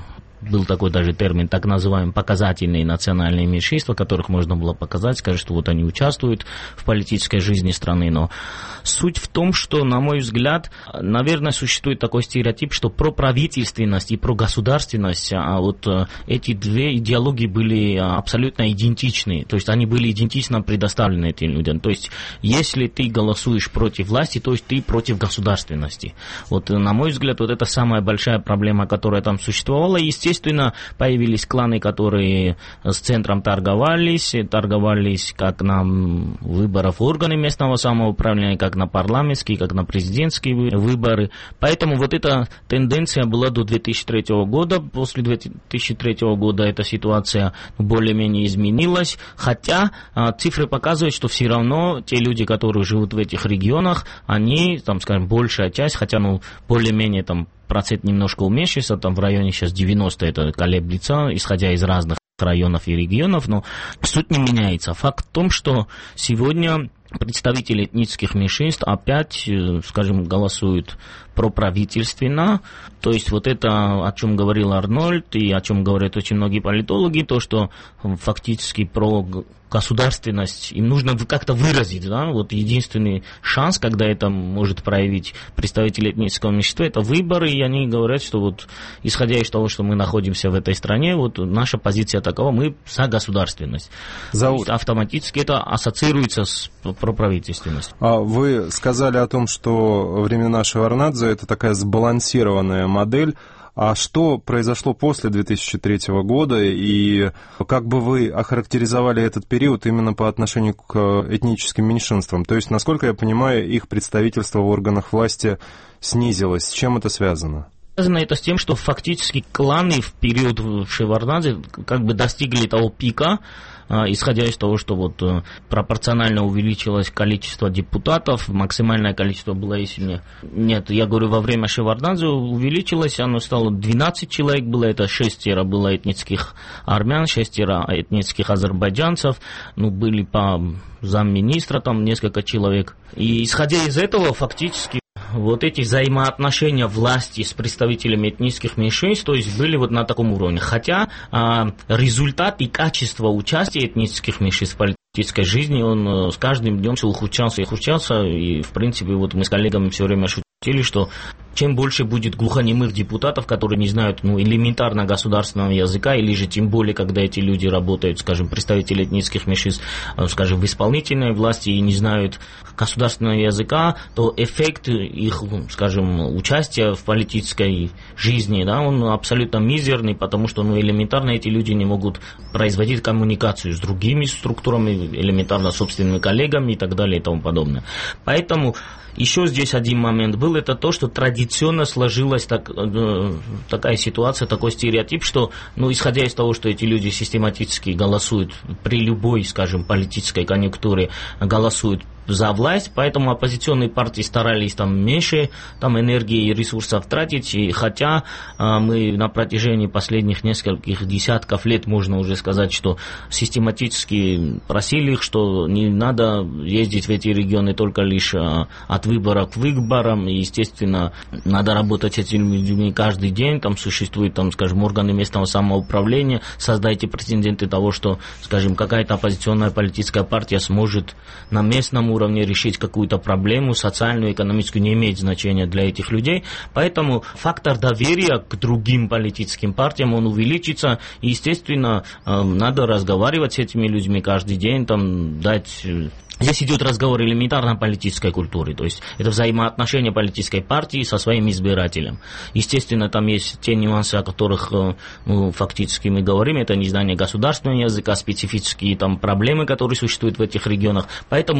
Был такой даже термин, так называемые показательные национальные меньшинства, которых можно было показать, сказать, что вот они участвуют в политической жизни страны. Но суть в том, что, на мой взгляд, наверное, существует такой стереотип, что проправительственность и прогосударственность, а вот эти две идеологии были абсолютно идентичны. То есть они были идентично предоставлены этим людям. То есть если ты голосуешь против власти, то есть ты против государственности. Вот, на мой взгляд, вот это самая большая проблема, которая там существовала. Естественно, Естественно, появились кланы, которые с центром торговались, торговались как на выборах в органы местного самоуправления, как на парламентские, как на президентские выборы. Поэтому вот эта тенденция была до две тысячи третьего года. После две тысячи третьего года эта ситуация более-менее изменилась, хотя цифры показывают, что все равно те люди, которые живут в этих регионах, они, там, скажем, большая часть, хотя ну более-менее там процент немножко уменьшился, там в районе сейчас девяносто это колеблется, исходя из разных районов и регионов, но суть не меняется. Факт в том, что сегодня представители этнических меньшинств опять, скажем, голосуют проправительственно. То есть вот это, о чем говорил Арнольд и о чем говорят очень многие политологи, то, что фактически про государственность им нужно как-то выразить. Да? Вот единственный шанс, когда это может проявить представители этнического меньшинства, это выборы, и они говорят, что вот исходя из того, что мы находимся в этой стране, вот наша позиция такова, мы за государственность. За... То есть автоматически это ассоциируется с проправительственностью. А вы сказали о том, что времена Шеварднадзе это такая сбалансированная модель. А что произошло после две тысячи третьего года, и как бы вы охарактеризовали этот период именно по отношению к этническим меньшинствам? То есть, насколько я понимаю, их представительство в органах власти снизилось. С чем это связано? Связано это с тем, что фактически кланы в период Шеварднадзе как бы достигли того пика, исходя из того, что вот пропорционально увеличилось количество депутатов, максимальное количество было, если не... Нет, я говорю, во время Шеварднадзе увеличилось, оно стало двенадцать человек было, это шестеро было этнических армян, шестеро этнических азербайджанцев, ну, были по замминистра там несколько человек. И исходя из этого, фактически, вот эти взаимоотношения власти с представителями этнических меньшинств, то есть были вот на таком уровне. Хотя а, результат и качество участия этнических меньшинств в политической жизни, он с каждым днем все ухудшался и ухудшался. И, в принципе, вот мы с коллегами все время шутили, что чем больше будет глухонемых депутатов, которые не знают ну, элементарно государственного языка, или же тем более, когда эти люди работают, скажем, представители этнических меньшинств, скажем, в исполнительной власти и не знают государственного языка, то эффект их, скажем, участия в политической жизни, да, он абсолютно мизерный, потому что ну, элементарно эти люди не могут производить коммуникацию с другими структурами, элементарно собственными коллегами и так далее и тому подобное. Поэтому еще здесь один момент был, это то, что традиционно сложилась так, э, такая ситуация, такой стереотип, что, ну, исходя из того, что эти люди систематически голосуют при любой, скажем, политической конъюнктуре, голосуют за власть, поэтому оппозиционные партии старались там меньше там, энергии и ресурсов тратить, и хотя а, мы на протяжении последних нескольких десятков лет, можно уже сказать, что систематически просили их, что не надо ездить в эти регионы только лишь а, от выбора к выборам, и, естественно, надо работать с этими людьми каждый день, там существуют, там, скажем, органы местного самоуправления, создайте прецеденты того, что, скажем, какая-то оппозиционная политическая партия сможет на местном уровне решить какую-то проблему, социальную, экономическую, не имеет значения для этих людей. Поэтому фактор доверия к другим политическим партиям, он увеличится. И, естественно, надо разговаривать с этими людьми каждый день, там, дать... Здесь идет разговор элементарно о политической культуре, то есть это взаимоотношения политической партии со своим избирателем. Естественно, там есть те нюансы, о которых ну, фактически мы говорим, это незнание государственного языка, специфические там проблемы, которые существуют в этих регионах. Поэтому это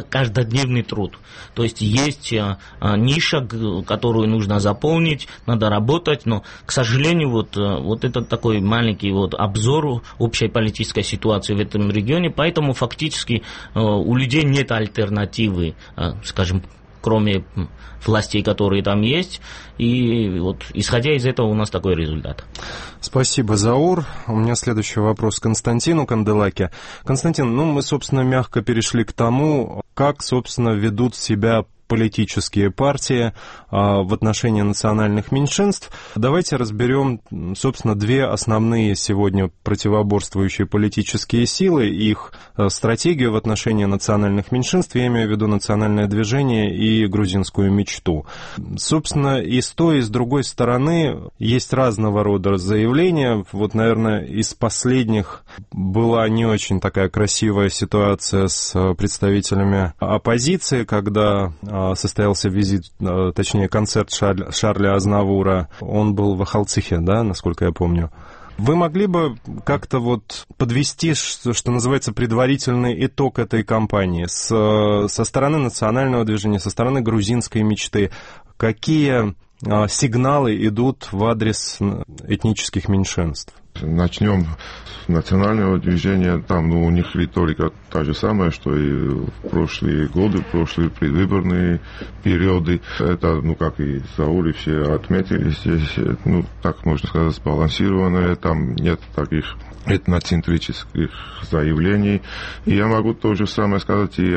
каждодневный труд. То есть есть ниша, которую нужно заполнить, надо работать, но, к сожалению, вот, вот это такой маленький вот обзор общей политической ситуации в этом регионе, поэтому фактически у людей нет альтернативы, скажем, кроме властей, которые там есть. И вот исходя из этого у нас такой результат. Спасибо, Заур. У меня следующий вопрос к Константину Канделаке. Константин, ну мы, собственно, мягко перешли к тому, как, собственно, ведут себя политические партии а, в отношении национальных меньшинств. Давайте разберем, собственно, две основные сегодня противоборствующие политические силы, их а, стратегию в отношении национальных меньшинств, я имею в виду национальное движение и грузинскую мечту. Собственно, и с той, и с другой стороны есть разного рода заявления. Вот, наверное, из последних была не очень такая красивая ситуация с представителями оппозиции, когда состоялся визит, точнее, концерт Шарль, Шарля Азнавура. Он был в Ахалцихе, да, насколько я помню. Вы могли бы как-то вот подвести, что, что называется, предварительный итог этой кампании с, со стороны национального движения, со стороны грузинской мечты? Какие а, сигналы идут в адрес этнических меньшинств? Начнем с национального движения. Там, ну, у них риторика та же самая, что и в прошлые годы, в прошлые предвыборные периоды. Это, ну, как и Заур, и все отметили здесь, ну, так можно сказать, сбалансированное. Там нет таких этноцентрических заявлений. И я могу то же самое сказать и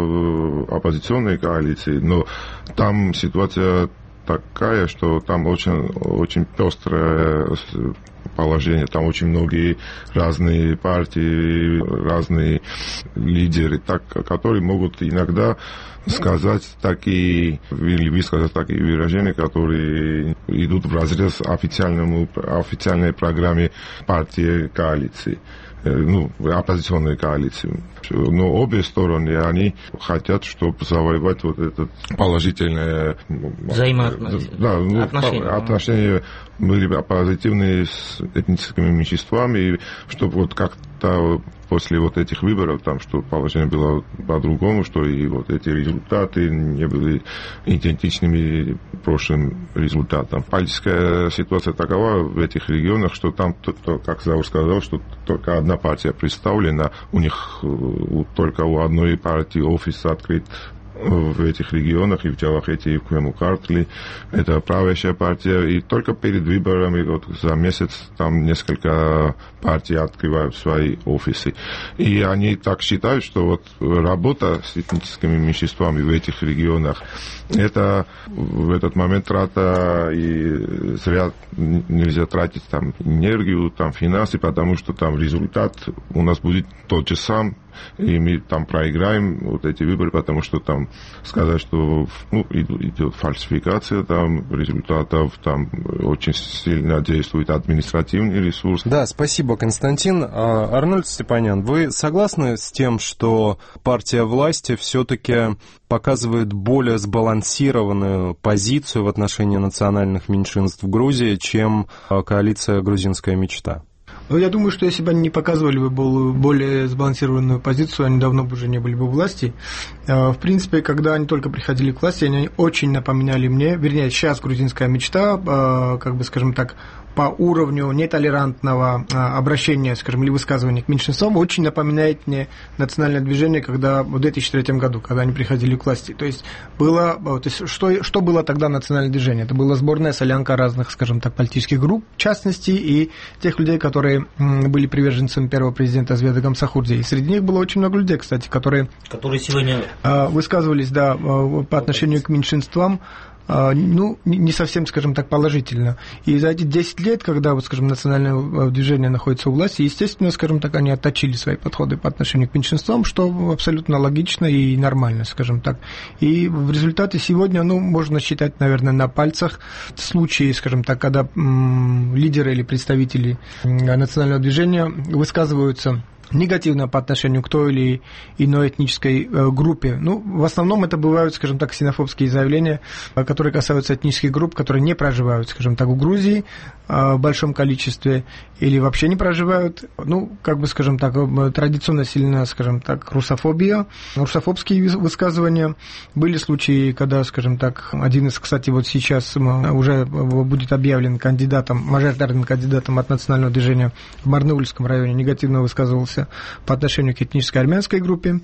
о оппозиционной коалиции, но там ситуация такая, что там очень, очень пестрое положение, там очень многие разные партии, разные лидеры, так, которые могут иногда сказать такие, или высказать такие выражения, которые идут вразрез официальному, официальной программе партии коалиции, ну, оппозиционной коалиции. Но обе стороны, они хотят, чтобы завоевать вот это положительное взаимоотношения. Да, ну, отношения. отношения были позитивные с этническими меньшинствами, и чтобы вот как-то после вот этих выборов, там, что положение было по-другому, что и вот эти результаты не были идентичными прошлым результатам. Политическая ситуация такова в этих регионах, что там, как Заур сказал, что только одна партия представлена, у них только у одной партии офис открыт в этих регионах, и в Джалахете, и в Квему-Картли. Это правящая партия, и только перед выборами, вот за месяц, там несколько партий открывают свои офисы. И они так считают, что вот работа с этническими меньшинствами в этих регионах, это в этот момент трата, и зря нельзя тратить там энергию, там финансы, потому что там результат у нас будет тот же сам, и мы там проиграем вот эти выборы, потому что там сказать, что, ну, идет фальсификация там результатов, там очень сильно действует административный ресурс. Да, спасибо, Константин. Арнольд Степанян, вы согласны с тем, что партия власти все-таки показывает более сбалансированную позицию в отношении национальных меньшинств в Грузии, чем коалиция «Грузинская мечта»? Ну, я думаю, что если бы они не показывали бы более сбалансированную позицию, они давно бы уже не были бы у власти. В принципе, когда они только приходили к власти, они очень напоминали мне, вернее, сейчас грузинская мечта, как бы, скажем так, по уровню нетолерантного обращения, скажем, или высказывания к меньшинствам, очень напоминает мне национальное движение, когда в две тысячи третьем году, когда они приходили к власти. То есть, было, то есть что, что было тогда национальное движение? Это была сборная солянка разных, скажем так, политических групп, в частности, и тех людей, которые были приверженцами первого президента Зведа Гамсахурди. И среди них было очень много людей, кстати, которые, которые сегодня высказывались, да, по отношению к меньшинствам, ну, не совсем, скажем так, положительно. И за эти десять лет, когда, вот, скажем, национальное движение находится у власти, естественно, скажем так, они отточили свои подходы по отношению к меньшинствам, что абсолютно логично и нормально, скажем так. И в результате сегодня, ну, можно считать, наверное, на пальцах случаи, скажем так, когда м- лидеры или представители национального движения высказываются негативно по отношению к той или иной этнической группе. Ну, в основном это бывают, скажем так, ксенофобские заявления, которые касаются этнических групп, которые не проживают, скажем так, в Грузии в большом количестве или вообще не проживают. Ну, как бы, скажем так, традиционно сильна, скажем так, русофобия, русофобские высказывания. Были случаи, когда, скажем так, один из, кстати, вот сейчас уже будет объявлен кандидатом, мажоритарным кандидатом от национального движения в Марныульском районе, негативно высказывался по отношению к этнической армянской группе.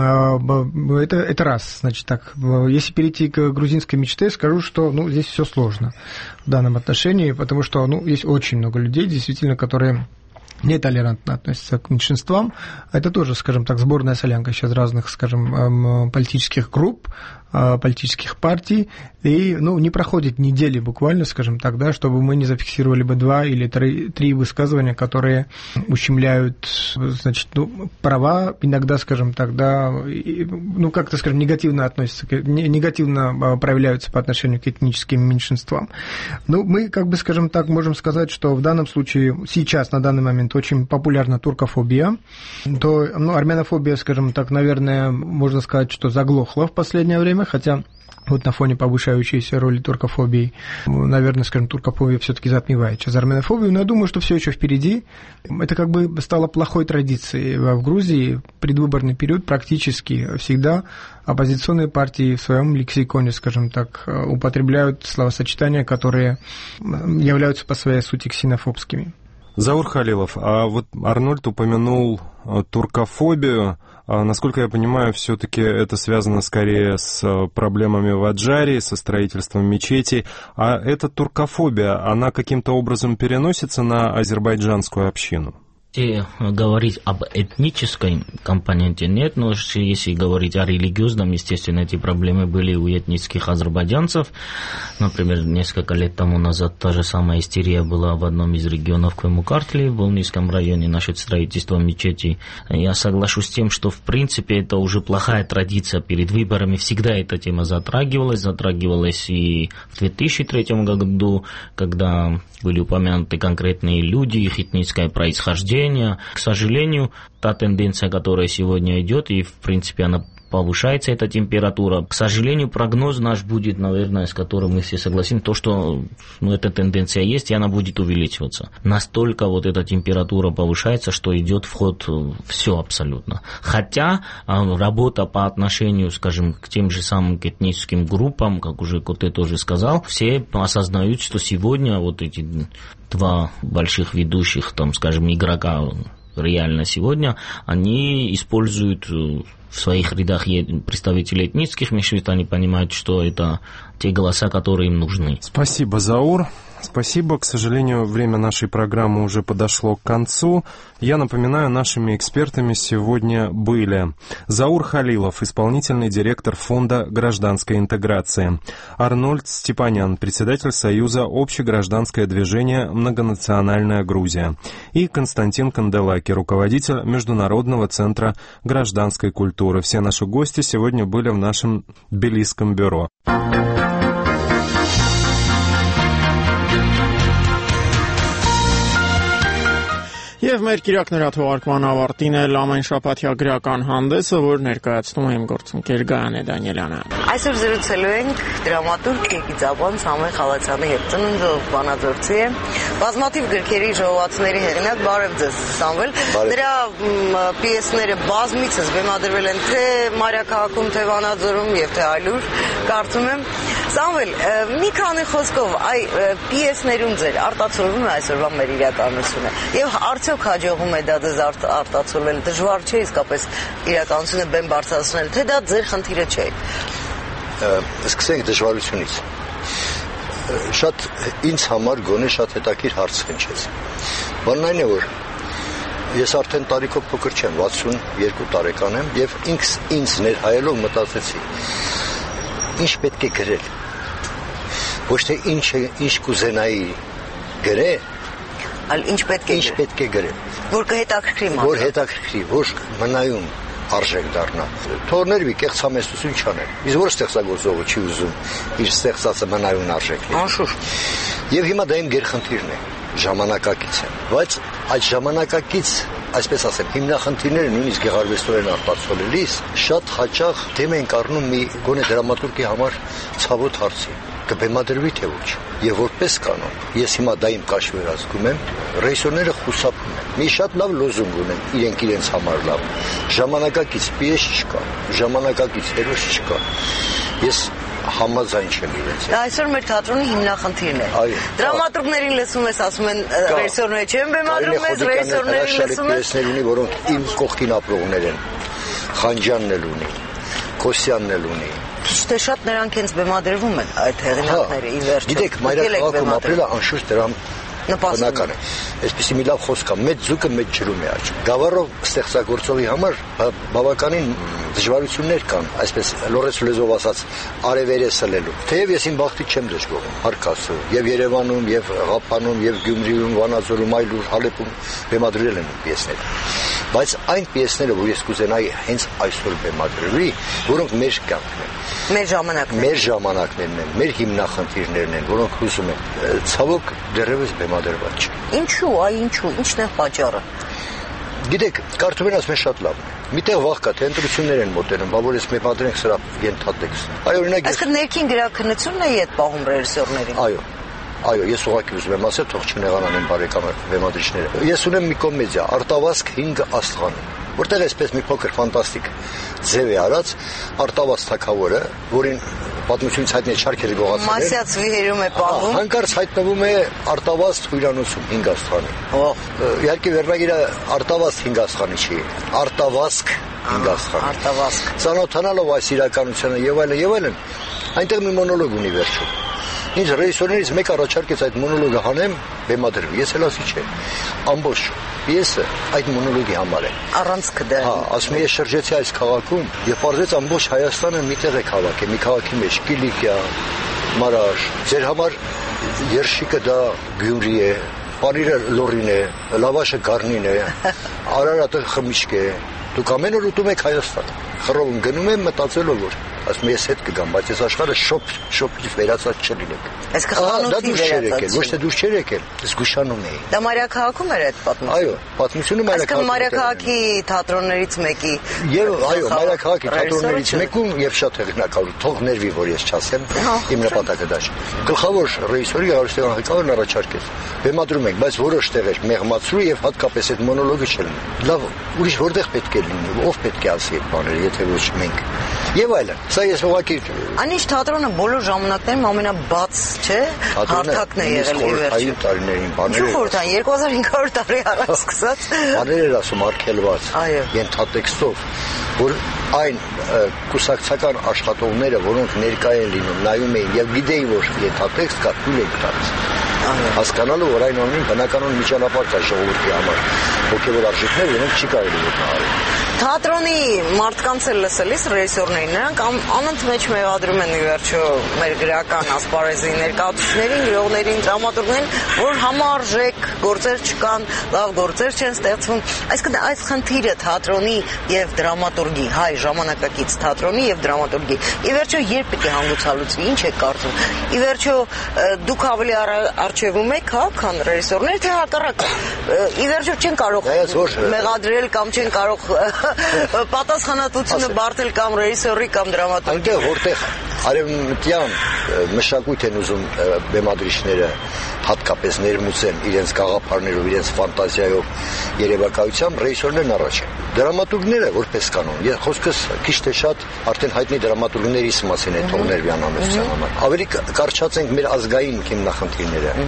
Это, это раз, значит так. Если перейти к грузинской мечте, скажу, что ну, здесь все сложно в данном отношении, потому что ну, есть очень много людей, действительно, которые нетолерантно относятся к меньшинствам. Это тоже, скажем так, сборная солянка сейчас разных, скажем, политических групп, политических партий, и ну, не проходит недели буквально, скажем так, да, чтобы мы не зафиксировали бы два или три, три высказывания, которые ущемляют, значит, ну, права, иногда, скажем так, да, и, ну, как-то, скажем, негативно относятся, негативно проявляются по отношению к этническим меньшинствам. Ну, мы, как бы, скажем так, можем сказать, что в данном случае, сейчас, на данный момент, очень популярна туркофобия, то, ну, армянофобия, скажем так, наверное, можно сказать, что заглохла в последнее время, хотя вот на фоне повышающейся роли туркофобии, наверное, скажем, туркофобия все-таки затмевает сейчас армянофобию, но я думаю, что все еще впереди. Это как бы стало плохой традицией в Грузии. Предвыборный период практически всегда оппозиционные партии в своем лексиконе, скажем так, употребляют словосочетания, которые являются по своей сути ксенофобскими. Заур Халилов, а вот Арнольд упомянул туркофобию. Насколько я понимаю, все-таки это связано скорее с проблемами в Аджаре, со строительством мечетей. А эта туркофобия, она каким-то образом переносится на азербайджанскую общину? Если говорить об этнической компоненте, нет, но если говорить о религиозном, естественно, эти проблемы были у этнических азербайджанцев. Например, несколько лет тому назад та же самая истерия была в одном из регионов Квемукартли, в Волнийском районе, насчет строительства мечетей. Я соглашусь с тем, что в принципе это уже плохая традиция. Перед выборами всегда эта тема затрагивалась, затрагивалась и в две тысячи третьем году, когда были упомянуты конкретные люди, их этническое происхождение. К сожалению, та тенденция, которая сегодня идет, и в принципе она повышается, эта температура. К сожалению, прогноз наш будет, наверное, с которым мы все согласимся, то, что ну, эта тенденция есть, и она будет увеличиваться. Настолько вот эта температура повышается, что идет в ход все абсолютно. Хотя работа по отношению, скажем, к тем же самым этническим группам, как уже Коте тоже сказал, все осознают, что сегодня вот эти два больших ведущих, там, скажем, игрока реально сегодня, они используют в своих рядах представителей этнических меньшинств, они понимают, что это те голоса, которые им нужны. Спасибо, Заур. Спасибо. К сожалению, время нашей программы уже подошло к концу. Я напоминаю, нашими экспертами сегодня были Заур Халилов, исполнительный директор Фонда гражданской интеграции, Арнольд Степанян, председатель Союза Общегражданское движение «Многонациональная Грузия», и Константин Канделаки, руководитель Международного центра гражданской культуры. Все наши гости сегодня были в нашем Тбилисском бюро. Եվ մեր կիրակնրա թողարկման ավարտին էլ ամեն շաբաթյա գրական հանդեսը, որ ներկայացնում եմ գործընկեր Գայանե Դանիելյանը։ Այսօր զրուցելու ենք դրամատուրգ Կեկիծաբան Սամվել Խալացյանի հետ, ծնունդով վանաձորցի է, բազմաթիվ գրքերի ժողովածուների հեղինակ։ Բարև ձեզ, Սամվել։ Նրա պիեսները բազմիցս բեմադրվել են թե Մարիաքաղաքում, թե Վանաձորում եւ թե այլուր, կարծում եմ։ Սամվել, մի քանի խոսքով այ պիեսներում ձեր արտացոլվում է այսօրվա մեր իրականությունը եւ արդյոք հաջողում է դա ձեզ արտացոլել, դժվար չէ իսկապես իրականությունը բեմ բարձրացնել, թե դա ձեր խնդիրը չէ։ Սկսենք դժվարությունից։ Շատ ինձ համար գոնե շատ հետաքրքիր հարց հնչեց։ Բանն այն է, որ ես արդեն տարիքով փոքր չեմ, վաթսունյոթ տարեկան եմ եւ ինքս ինձ ներհայելով մտածեցի. ինչ պետք է գրել։ Ոչ թե ինչ ինչ կուզենայի գրել, այլ ինչ պետք է ինչ պետք է գրել, որ կհետաքրքրի մարդուն, որ հետաքրքրի, որ մնայուն արժեք դառնա։ Թողներվի կեղծամեստություն չանել։ Իսկ որ ստեղծագործողը չի ուզում իր ստեղծածը մնայուն արժեք լինի։ Անշուշտ։ Եվ հիմա դա իմ գերխնդիրն է, ժամանակակից է։ Բայց այդ ժամանակակից այսպես ասեմ, հիմնախնդիրները նույնիսկ գեղարվեստորեն արտացոլելիս շատ հաճախ դեմ են կառնում մի գոնե դրամատուրգի համար ցավոտ հարցի։ Կբեմադրվի թե ոչ։ Եվ որպես կանոն, ես հիմա դա իմ կաշվի վերահսկում եմ, ռեժիսորները խուսափում են։ Մի շատ լավ լոզունգ ունեն, իրենք իրենց համար լավ։ Ժամանակակից պիես չկա, ժամանակակից հերոս չկա։ Ես համաձայն չեմ իրենց։ Դա այսօր մեր թատրոնի հիմնախնդիրն է։ Դրամատուրգներին լսում ես, ասում են ռեժիսորները չեն բեմադրում, ես ռեժիսորներին լսում ես։ Պիեսներ ունի, որոնք իմ կողքին ապրողներ են։ Խանջյանն էլ ունի, Կոսյանն էլ ունի։ Քիչ թե շատ նրանք հենց բեմադրվում են այդ հեղինակները ի վերջո։ Գիտեք, մայրաքաղաքում ապրելը անշուշտ դրա նպաստում է։ Այսպեսի մի լավ խոսք կա, մեծ ձուկը մեծ ջրում է աճում։ Գավառով ստեղծագործողի համար բավականին դժվարություններ կան, այսպես լորես լեզվով ասած, արևերես սլելու։ Թեև ես իմ բախտի չեմ դժգոհում, հարկ ասու, եւ Երևանում, եւ Ղափանում, եւ Գյումրիում, Վանաձորում, այլուր, Հալեպում բեմադրել են պիեսներ։ Բայց այն պիեսները, որ ես կուզենայի հենց այսօր բեմադրվի, որոնք մեր կյանքն են, մեր ժամանակներն մեր ժամանակներն են, մեր հիմնախնդիրներն են, որոնք հուզում են, ցավոք դեռևս բեմադրված չէ։ Ինչու, այ ինչու, ինչն է պատճառը։ Գիտեք, կարծում են ասում են շատ լավ։ Միտեղ վաղ կա, թե ընտրություններ են մոտենում, բա որ ես բեմադրենք սրա ենթատեքստ։ Այո, օրինակ այսինքն ներքին գրաքննությունն է իդ պահում ռեժիսորներին։ Այո։ Այո, ես ուղղակի ուզում եմ ասել, թող չնեղանան են բարեկամ բեմադրիչները։ Ես ունեմ մի կոմեդիա, Արտավազք հինգ աստղան, որտեղ այսպես մի փոքր ֆանտաստիկ ձև է արած, Արտավազք թագավորը, որին պատմությունից հայտնի է Չարքերի գողացել։ Մասյացվի հերում է պահում։ Հանկարծ հայտնվում է Արտավազք հյուրանոցում հինգ աստղանի։ Իհարկե վերնագիրը Արտավազք հինգ աստղանի չի, Արտավազք հինգ աստղան։ Արտավազք։ Ծանոթանալով այս իրականությանը եւ այլն եւ այլն, այնտեղ մի մոնոլոգ ունի վերջում։ Ինձ ռեժիսորներից մեկ առաջարկեց այդ մոնոլոգը հանեմ, բեմադրվի։ Ես էլ ասի չէ։ Ամբողջ պիեսը այդ մոնոլոգի համար է։ Առանցքը դա։ Հա, ասում եմ, ես շրջեցի այս քաղաքում եւ պարզեց ամբողջ Հայաստանը միտեղ է քաղաք է, մի քաղաքի մեջ Կիլիկիա, Մարաշ։ Ձեր համար երշիկը դա Գյումրի է, պանիրը Լոռին է, լավաշը Գառնին է, Արարատը խմիչք է։ Դուք ամեն օր ուտում եք Հայաստան։ Խռովում գնում եմ մտածելով որ ասում ես հետ կգամ, բայց ես աշխարհը շոփ շոփից վերացած չլինեք։ Այս խանութի վերացած։ Ոչ թե դուրս չեր եկել, զգուշանում էի։ Դա մայրաքաղաքում էր այդ պատմությունը։ Այո, պատմությունը մայրաքաղաքի։ Այսինքն մայրաքաղաքի թատրոններից մեկի։ Եվ այո, մայրաքաղաքի թատրոններից մեկում եւ շատ հեղինակավոր, թող ներվի որ ես չասեմ, իմ նպատակը դա չէ։ Գլխավոր ռեժիսորի Արստեղան Հայկավարն առաջարկեց։ Բեմադրում ենք, բայց որոշ տեղեր մեղմացրու եւ հատկապես այդ մոնոլոգը չլինի։ Լավ, ուրիշ որտեղ պետք է լինի, ով պետք է ասի այդ բաները, եթե ոչ մենք։ Եվ այլն։ Սա ես ուղղակի Անիշ թատրոնը բոլոր ժամանակներում ամենաբաց, չէ, հարթակն է եղել ի վերջո։ Այո, տարիներին բաներ։ Ինչու՞ խորթան երկու հազար հինգ հարյուր տարի առաջ սկսած։ Բաներ էր ասում արգելված, ենթատեքստով, որ այն կուսակցական աշխատողները, որոնք ներկայ են լինում, նայում էին եւ գիտեին, որ ենթատեքստ կա, թույլ են տալիս։ Հասկանալու որ այն անունին բնականon միջանապարհ կա ժողովրդի համար, հոգեվոր արժեքներ, որոնք չի կարելի ոտնահարել։ Թատրոնի մարդկանց էլ լսելիս ռեժիսորներին նրանք անընդմեջ մեղադրում են ի վերջո մեր գրական ասպարեզի ներկայացուցիչներին, գրողներին, դրամատուրգներին, որ համարժեք գործեր չկան, լավ գործեր չեն ստեղծվում։ Այսինքն այս խնդիրը թատրոնի եւ դրամատուրգի, հայ ժամանակակից թատրոնի եւ դրամատուրգի ի վերջո երբ պիտի հանգուցալուծվի, ինչ է կարծում։ Ի վերջո դուք ավելի արժևում եք, հա, քան ռեժիսորներ, թե հակառակը։ Ի վերջո չեն կարող մեղադրել կամ չեն կարող պատասխանատվությունը բարդել կամ ռեժիսորի կամ դրամատուրգի։ Այնտեղ որտեղ արևմտյան մշակույթ են ուզում բեմադրիչները հատկապես ներմուծեն իրենց գաղափարներով, իրենց ֆանտազիայով, երևակայությամբ ռեժիսորներն առաջ են։ Դրամատուրգները որպես կանոն, ես խոսքս քիչ թե շատ արդեն հայտնի դրամատուրգների մասին է թողներ վիանամեսության համար։ Ավելի կարճացած ենք մեր ազգային հիմնախնդիրները։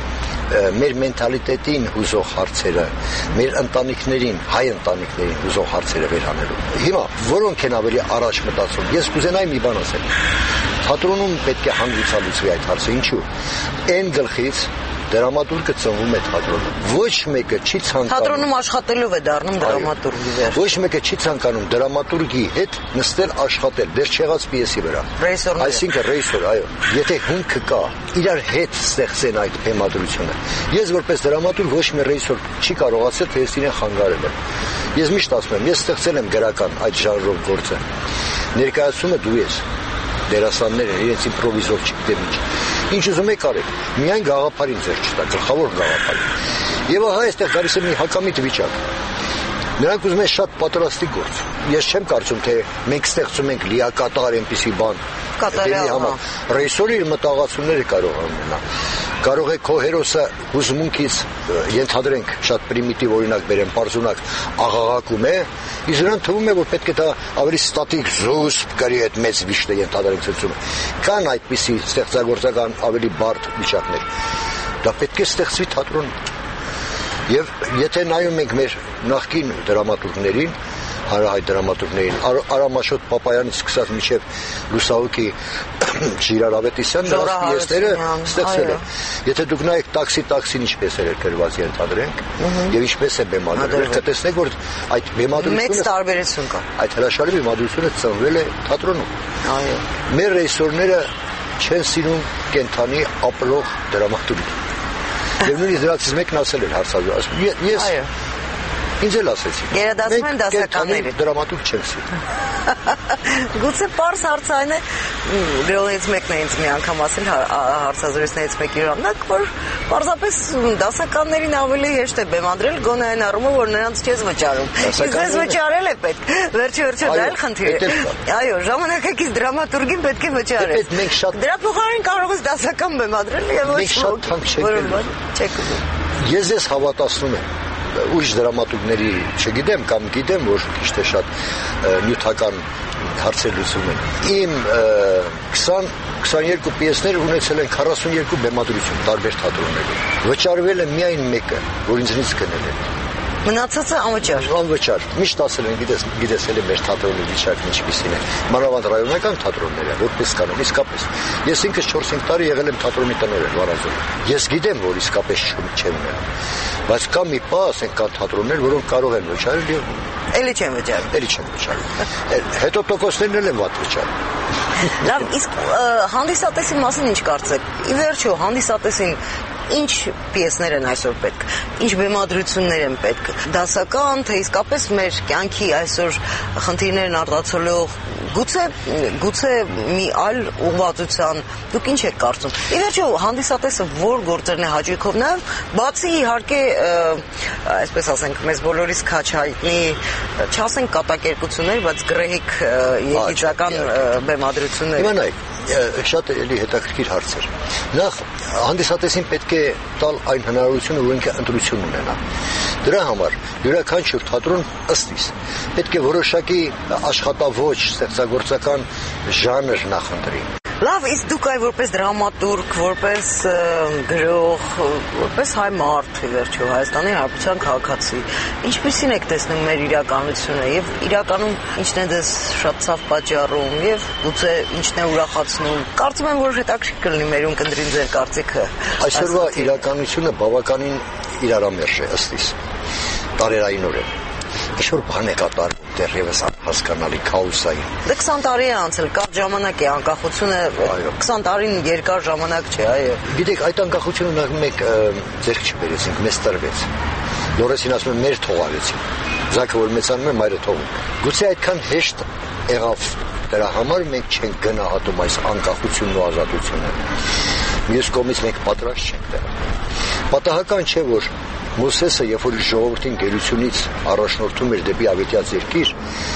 Մեր մենթալիտետին հուզող հարցերը, մեր ընտանիքներին, հայ ընտանիքներին հուզող հարցերը վերանելու։ Հիմա որոնք են ավելի առաջ մտածում։ Ես կուզենայի մի բան ասել։ Թատրոնում պետք է հանգուցալուծվի այդ հարցը, ինչու՞։ Այն գլխից դրամատուրգը ծնվում է թատրոնում։ Ոչ մեկը չի ցանկանում։ Թատրոնում աշխատելով է դառնում դրամատուրգի վեր։ Ոչ մեկը չի ցանկանում դրամատուրգի հետ նստել աշխատել դեռ չեղած պիեսի վրա։ Ռեժիսորները։ Այսինքն ռեժիսոր, այո, եթե հունքը կա, իրար հետ ստեղծեն այդ բեմադրությունը։ Ես որպես դրամատուրգ ոչ մի ռեժիսոր չի կարողացել թե ես իրեն խանգարել եմ։ Ես միշտ ասում եմ, ես ստեղծել եմ գրական այդ ժանրով գործը։ Ներկայացումը դու ես։ Դերասանները իրենց իմպրովիզով չգիտեմ ինչ։ Ինչ ուզում եք արեք, միայն գաղափարին ձեր չտա, գլխավոր գաղափարին։ Եվ ահա այստեղ գալիս է մի հակամիտ վիճակ։ Նրանք ուզում են շատ պատրաստի գործ։ Ես չեմ կարծում, թե մենք ստեղծում ենք լիակատար այնպիսի բան։ Կատարյալ։ Ռեժիսորը իր մտահղացումները կարող է ունենա։ Կարող է քո հերոսը հուզմունքից ենթադրենք շատ պրիմիտիվ օրինակ բերեմ, պարզունակ աղաղակում է, իսկ նրան թվում է, որ պետք է դա ավելի ստատիկ զուսպ գրի այդ մեծ վիշտը ենթադրենք ցույցում։ Կան այդպիսի ստեղծագործական ավելի բարդ վիճակներ։ Դա պետք է ստեղծվի թատրոնում։ Եվ եթե նայում ենք մեր նախկին դրամատուրգներին, հանրահայտ դրամատուրգներին, Արամ Աշոտ Պապայանից սկսած մինչև Լուսահոգի Ժիրար Ավետիսյան, նրանց պիեսները ստեղծել են։ Եթե դուք նայեք տաքսի տաքսին ինչպես էր գրված ենթադրենք, եւ ինչպես է բեմադրվել, կտեսնեք, որ այդ բեմադրությունը մեծ տարբերություն կա։ Այդ հրաշալի բեմադրությունը ծնվել է թատրոնում։ Այո։ Մեր ռեժիսորները չեն սիրում կենթանի ապրող դրամատուրգ։ Եվ նույնիսկ դրանից մեկն ասել էր հարցազրույցում։ Ես ինձ էլ ասեցի։ Գերադասում են դասականները։ Դրամատուրգ չենք սիրում։ Գուցե պարզ հարց այն է, գրողներից մեկն է ինձ մի անգամ ասել հարցազրույցներից մեկի ժամանակ, որ պարզապես դասականներին ավելի հեշտ է բեմադրել, գոնե այն առումով, որ նրանց չես վճարում։ Իսկ ես վճարել է պետք։ Վերջի վերջը դա էլ խնդիր է։ Այո, ժամանակակից դրամատուրգին պետք է վճարել։ Դրա փոխարեն կարող ես դասական բեմադրել եւ ոչ ոք։ Ես ես հավատացնում եմ ուրիշ դրամատուրգների չգիտեմ կամ գիտեմ, որ քիչ թե շատ նյութական հարցեր լուծում են։ Իմ քսան քսաներկու պիեսներ ունեցել են քառասունյոթ բեմադրություն տարբեր թատրոններում։ Վճարվել է միայն մեկը, որ ինձնից գնել է։ Մնացածը անվճար։ Անվճար։ Միշտ ասել են, գիտես, գիտես էլ մեր թատրոնի վիճակն ինչպիսին է։ Մանավանդ ռայոնական թատրոնները, որպես կանոն, իսկապես։ Ես ինքս չորս-հինգ տարի եղել եմ թատրոնի տնօրեն Վարազում։ Ես գիտեմ, որ իսկապես չեմ ունենում։ Բայց կա մի պահ, ասենք, կա թատրոններ, որոնք կարող են վճարել եւ էլի չեն վճարում։ Էլի չեն վճարում։ Հետո տոկոսներն էլ են վատ վճարում։ Լավ, իսկ հանդիսատեսի մասին ինչ կարծեք։ Ի վերջո, հանդիսատեսին ինչ պիեսներ են այսօր պետք, ինչ բեմադրություններ են պետք, դասական, թե իսկապես մեր կյանքի այսօր խնդիրներն արտացոլող, գուցե գուցե մի այլ ուղղվածության, դուք ինչ եք կարծում։ Ի վերջո, հանդիսատեսը որ գործերն է հաճույքով նայում, բացի իհարկե, այսպես ասենք, մեզ բոլորիս քաչ հայտնի, չասենք կատակերգություններ, բայց գրեհիկ եկիցական բեմադրություններ։ Հիմա նայեք, շատ էլի հետաքրքիր հարց էր։ Նախ հանդիսատեսին պետք է տալ այն հնարավորությունը, որ ինքը ընտրություն ունենա։ Դրա համար յուրաքանչյուր թատրոն ըստ իս պետք է որոշակի աշխատավոճ, ստեղծագործական ժանր նախընտրի։ Լավ, իսկ դուք այ որպես դրամատուրգ, որպես գրող, որպես հայ մարդ, ի վերջո Հայաստանի Հանրապետության քաղաքացի, ինչպիսին եք տեսնում մեր իրականությունը եւ իրականում ինչն է դες շատ ցավ պատճառում եւ գուցե ինչն է ուրախացնում։ Կարծում եմ, որ հետաքրքիր կլինի մեր ունկնդրին ձեր կարծիքը։ Այսօրվա իրականությունը բավականին իրարամերժ է ըստ իս։ Տարերայինորեն ինչ-որ բան է կատարվում դեռևս հասկանալի քաոսային։ Դե քսան տարի է անցել, կարճ ժամանակ է, անկախությունը քսան տարին երկար ժամանակ չէ, այո։ Գիտեք, այդ անկախությունը նա մեկ ձեռք չբերեցինք, մեզ տրվեց։ Լորեսին ասում է մեր թողարեցին։ Զակը որ մեծանում է, մայրը թողում։ Գուցե այդքան հեշտ եղավ դրա համար մենք չենք գնահատում այս անկախությունն ու ազատությունը։ Մյուս կողմից մենք պատրաստ չենք դրա։ Պատահական չէ, որ Մոսեսը, երբ որ ժողովրդին գերությունից առաջնորդում էր դեպի ավետյաց երկիր,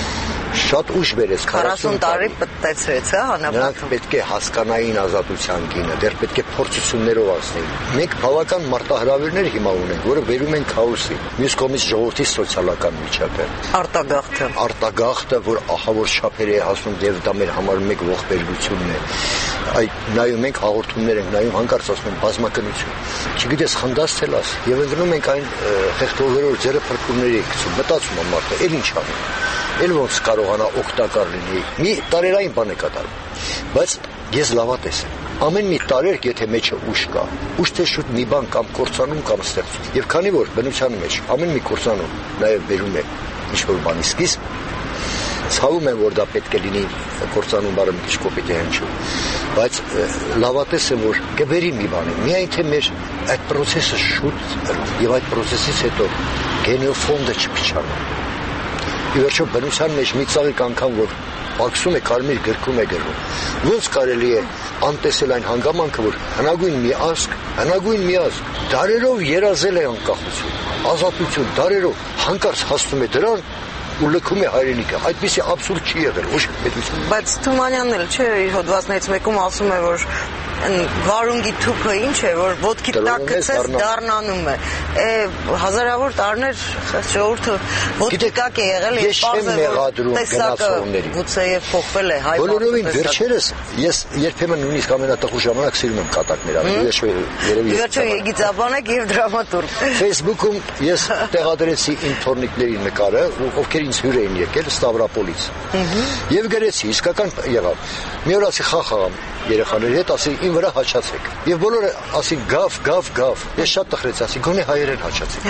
շատ ուշ բերեց քառասուն տարի պատտեցրեց, հա, հանապատում։ Նրանք պետք է հասկանային ազատության գինը, դեռ պետք է փորձություններով անցնեին։ Մենք բավական մարտահրավերներ հիմա ունենք, որը բերում են քաոսի։ Մյուս կողմից ժողովրդի սոցիալական միջավայրը։ Արտագաղթը։ Արտագաղթը, որ ահավոր չափեր է հասնում, եւ դա մեր համար մեկ ողբերգությունն է։ Այդ նայում ենք հաղորդումներ ենք նայում, հանկարծ ասում են բազմակնություն։ Չգիտես, խնդաս թելաս, եւ ընկնում ենք այն խեղդողերով ձերը փրկումների գցում, մտածում եմ մարդը, էլ ինչ անի։ Էլ ոնց կարողանա օգտակար լինի։ Մի տարերային բան է կատարում։ Բայց ես լավատես եմ։ Ամեն մի տարերք, եթե մեջը ուժ կա, ուժ թե շուտ մի բան կամ կործանում կամ ստեղծում։ Եվ քանի որ բնության մեջ ամեն մի կործանում նաև բերում է ինչ-որ բանի սկիզբ, ցավում եմ, որ դա պետք է լինի կործանում բարը մի քիչ կոպիտ է հնչում, բայց լավատես եմ, որ կբերի մի բան, միայն թե մեր այդ process-ը շուտ եւ այդ process-ից հետո գենոֆոնդը չփչանա։ ի վերջո բնության մեջ մի ծաղիկ անգամ որ բացում է կարմիր գրքում է գրում։ Ոնց կարելի է անտեսել այն հանգամանքը, որ հնագույն մի ազգ, հնագույն մի ազգ դարերով երազել է անկախություն, ազատություն, դարերով հանկարծ հասնում է դրան ու լքում է հայրենիքը։ Այդպիսի աբսուրդ չի եղել ոչ պետություն։ Բայց Թումանյանն էլ չէ, իր հոդվածներից մեկում ասում է, որ վարունգի թուփը ինչ է, որ ոտքի տակ գցես դառնանում է։ Է հազարավոր տարիներ ժողովուրդը ոտքի տակ է եղել եւ պարզել գնացողների։ Գուցեև փոխվել է հայ բոլորովին վերջերս ես երբեմն նույնիսկ ամենատխուր ժամանակ սիրում եմ կատակներ անել։ Երևի Վերջո Եգիծաբան եք եւ դրամատուրգ։ Facebook-ում ես տեղադրեցի իմ թորնիկների նկարը, ովքեր ինձ հյուր էին եկել Ստավրապոլից։ Եվ գրեցի, իսկական եղավ։ Մի օր ասի խախաղամ երեխաների հետ, ասի իմ վրա հաչացեք։ Եվ բոլորը ասի գավ, գավ, գավ։ Ես շատ տխրեցի, ասի գոնե հայերեն հաչացեք։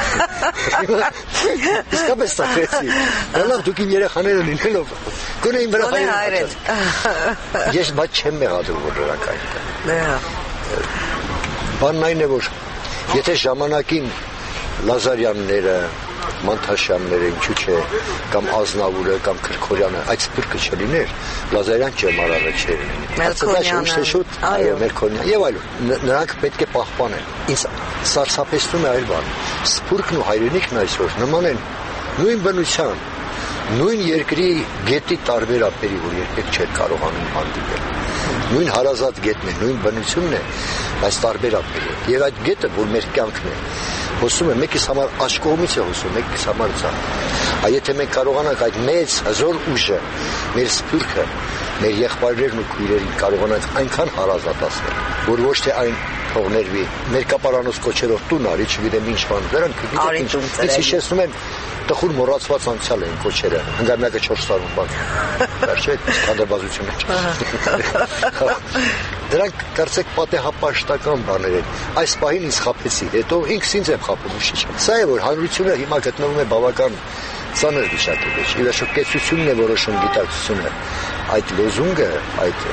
Իսկապես տխրեցի։ Լավ, դուք իմ երեխաները լինելով գոնե իմ վրա հայերեն հաչացեք։ Ես բայց չեմ մեղադրում որ նրանք այնտեղ։ Բանն այն է, որ եթե ժամանակին Լազարյանները, Մանթաշյանները, ինչու՞ չէ, կամ Ազնավուրը, կամ Քրքորյանը, այդ սփյուռքը չլիներ, Լազարյան ճեմարանը չէր։ Մելքոնյանը, այո, Մելքոնյանը, եւ այլն։ Նրանք պետք է պահպանել։ Ինձ սարսափեցնում է այլ բան։ Սփյուռքն ու հայրենիքն այսօր նման են նույն բնության, նույն երկրի գետի տարբեր ափերի, որ երբեք չէր կարողանում հանդիպել։ Նույն հարազատ գետն է, նույն բնությունն է, բայց տարբեր ափերի։ Եվ այդ գետը, որ մեր կյանքն է, հոսում է մեկիս համար աջ կողմից է հոսում, մեկիս համար ձախ։ Այ եթե մենք կարողանանք այդ մեծ հզոր ուժը, մեր սփյուռքը, մեր եղբայրներն ու քույրերին կարողանանք այնքան հարազատացնել, որ ոչ թե այն թողներվի, ներկապարանոց կոչերով տուն արի, չգիտեմ ինչ բան, դրանք ինձ հիշեցնում են տխուր մոռացված անցյալ են կոչերը, հնգարմյակը չորս տարում բան, վերջ է, կանդրբազությունը չէ։ Դրանք կարծեք պատեհապաշտական բաներ են, այս պահին ինձ խապեցի, հետո ինքս ինձ եմ խապում, իշի չէ։ Սա է, որ հանրությունը հիմա գտնվում է բավական ծանր վիճակի մեջ, ի վերջո կեցությունն է որոշում գիտակցությունը, այդ լոզունգը, այդ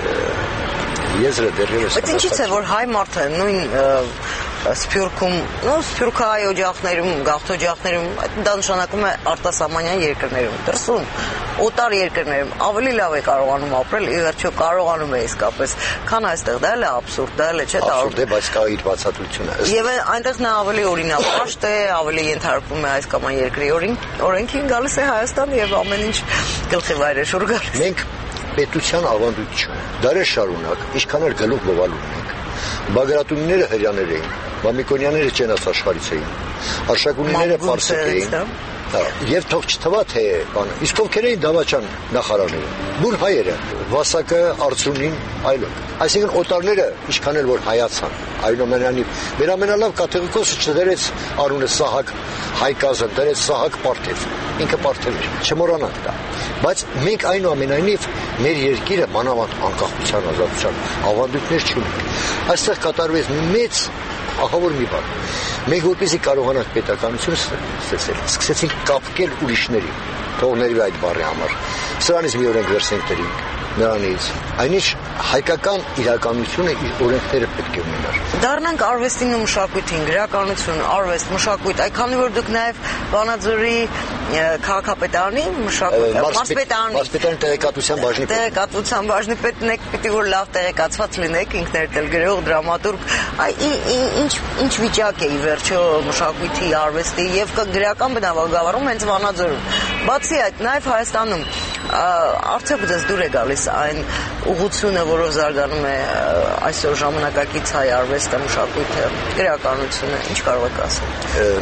եզրը դեռևս։ Բայց ինչից է, որ հայ մարդը նույն Սփյուռքում, նո Սփյուռքահայ օջախներում, գաղթօջախներում, դա նշանակում է արտասահմանյան երկրներում, դրսում, օտար երկրներում ավելի լավ է կարողանում ապրել, ի վերջո կարողանում է իսկապես, քան այստեղ, դա էլ է աբսուրդ, դա էլ է չէ՞ տարօրինակ։ Աբսուրդ է, բայց կա իր բացատրությունը։ Եվ այնտեղ նա ավելի օրինապաշտ է, ավելի ենթարկվում է այս կամ այն երկրի օրենքին, գալիս է Հայաստան եւ ամեն ինչ գլխի վայր է շուռ գալիս։ Մենք պետության ավանդույթ չունենք։ Դարեր շարունակ, ինչքան էլ գլուխ բովալ ունենք։ Բագրատունիները հրյաներ էին, Մամիկոնյանները ճենաց աշխարհից էին, Արշակունիները պարսիկ էին, եւ թող չթվա թե բանը։ Իսկ ովքեր էին դավաճան նախարարները, բուն հայերը, Վասակը, Արծրունին, այլոք։ Այսինքն օտարները ինչքան էլ որ հայացան, այնուամենայնիվ մեր ամենալավ կաթողիկոսը չդրեց արունը Սահակ Հայկազն, դրեց Սահակ Պարթև, ինքը Պարթև էր, չմոռանանք դա։ Բայց մենք այնուամենայնիվ մեր երկիրը մանավանդ անկախության ազատության ավանդույթներ չունենք։ Այստեղ կատարվեց մեծ ահավոր մի բան։ Մենք որպեսզի կարողանանք պետականություն ստեղծել, սկսեցինք կապկել ուրիշներին, թողներվի այդ բառի համար։ Սրանից մի օրենք վերցենք դրինք, նրանից։ Այնինչ հայկական իրականությունը իր օրենքները պետք է ունենար։ Դառնանք արվեստին ու մշակույթին, գրականություն, արվեստ, մշակույթ, այքանի որ դուք նաև Վանաձորի քաղաքապետարանի մշակույթ, մարզպետարանի, մարզպետարանի տեղեկատվության բաժնի պետ։ Տեղեկատվության բաժնի պետն եք, պիտի որ լավ տեղեկացված լինեք, ինքներդ էլ գրող, դրամատուրգ, այ ինչ ինչ վիճակ է ի վերջո մշակույթի, արվեստի եւ գրական բնագավառում հենց Վանաձորում։ Բացի այդ, նաև Հայաստանում արդյոք ձեզ դուր է գալիս այն ուղղությունը, որով զարգանում է այսօր ժամանակակից հայ արվեստը, մշակույթը, գրականությունը, ինչ կարող եք ասել։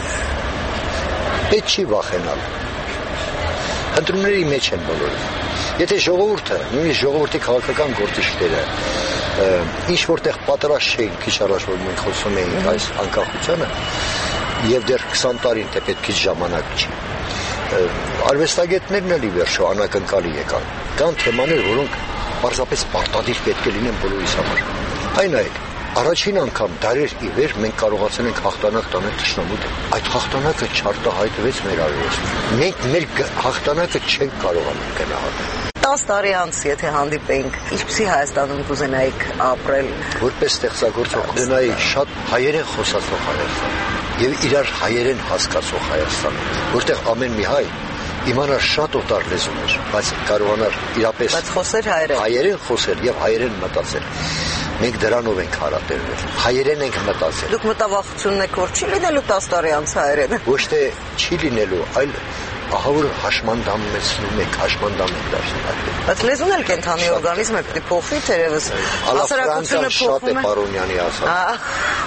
Պետք չի վախենալ։ Ընտրումների մեջ են բոլորը։ Եթե ժողովուրդը, նույնիսկ ժողովրդի քաղաքական գործիչները ինչ որտեղ պատրաստ չէին քիչ առաջ որ մենք խոսում էինք այս անկախությանը եւ դեռ քսան տարին թե պետք է ժամանակ չի։ Արվեստագետներն էլ ի վերջո անակնկալի եկան։ Կան թեմաներ, որոնք պարզապես պարտադիր պետք է լինեն բոլորիս համար։ Այն այդ առաջին անգամ դարեր ի վեր մենք կարողացել ենք հաղթանակ տանել թշնամու դեմ։ Այդ հաղթանակը չարտահայտվեց մեր արվեստում։ Մենք մեր հաղթանակը չենք կարողանում գնահատել։ տասը տարի անց եթե հանդիպեինք, ինչպեսի Հայաստանում կուզենայիք ապրել։ Որպես ստեղծագործող կուզենայի շատ հայերեն խոսացող Հայաստան եւ իրար հայերեն հասկացող Հայաստան, որտեղ ամեն մի հայ իմանար շատ օտար լեզուներ, բայց կարողանար իրապես բայց խոսեր հայերեն հայերեն խոսել եւ հայերեն մտածել։ Մենք դրանով ենք հարատևվել։ Հայերեն ենք մտածել։ Դուք մտավախությունն եք, որ չի լինելու տասը տարի անց հայերենը։ Ոչ թե չի լինելու, այլ ահա որ հաշմանդամեցնում եք, հաշմանդամ եք դարձնում։ Բայց լեզուն էլ կենթանի օրգանիզմ է, պետք է փոխվի, թերևս հասարակությունը փոխվում է։ Պարոնյանի ասած։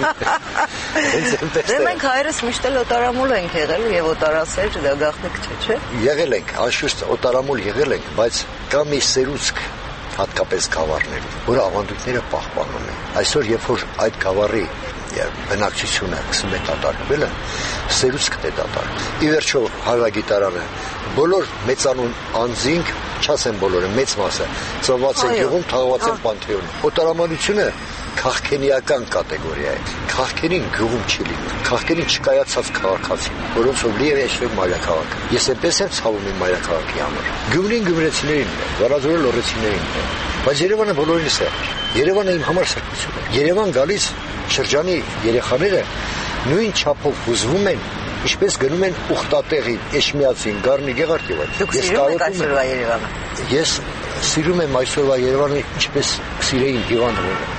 Դե մենք հայերս միշտ էլ օտարամոլ ենք եղել եւ օտարասեր, դա գաղտնիք չէ, չէ։ Եղել ենք, անշուշտ օտարամոլ եղել ենք, բայց կա մի սերուցք հատկապես գավառներում, որ ավանդույթները պահպանում են։ Այսօր երբ որ այդ գավառի բնակչությունը սկսում է դատարկվելը, սերուցքն է դատարկվում։ Ի վերջո հայրագիտարանը բոլոր մեծանուն անձինք, չասեմ բոլորը, մեծ մասը, ծնված են գյուղում, թաղված են պանթեոնում։ Օտարամանությունը քաղաքենիական կատեգորիա է։ Քաղաքենին գյուղում չի լինում։ Քաղաքենին չկայացած քաղաքացի, որոնցով լի է եշվեք մայրաքաղաքը։ Ես այնպես եմ ցավում իմ մայրաքաղաքի համար։ Գյումրին գյումրեցիներին է, Վարաձորը լոռեցիներին է։ Բայց Երևանը բոլորինս է։ Երևանը իմ համար սրբություն է։ Երևան գալիս շրջանի երեխաները նույն չափով հուզվում են, ինչպես գնում են Ուխտատեղին, Էշմիածին, Գառնի Գեղարդի վրա։ Դուք սիրում եք այսօրվա Երևանը։ Ես սիրում եմ այսօրվա Երևանը, ինչպես սիրեին հիվանդները։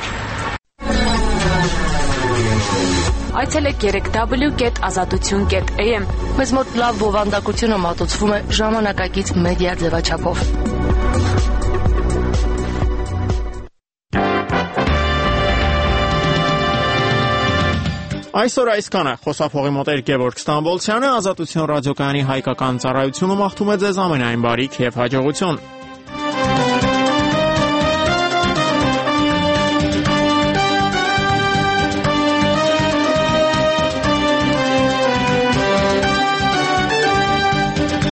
Այցելեք երեք w կետ ազատություն կետ a m։ Մեզ մոտ լավ բովանդակությունը մատուցվում է ժամանակակից մեդիա ձևաչափով։ Այսօր այսքանը խոսափողի մոտ էր Գևորգ Ստամբոլցյանը, Ազատություն ռադիոկայանի հայկական ծառայությունը մաղթում է ձեզ ամենայն բարիք եւ հաջողություն։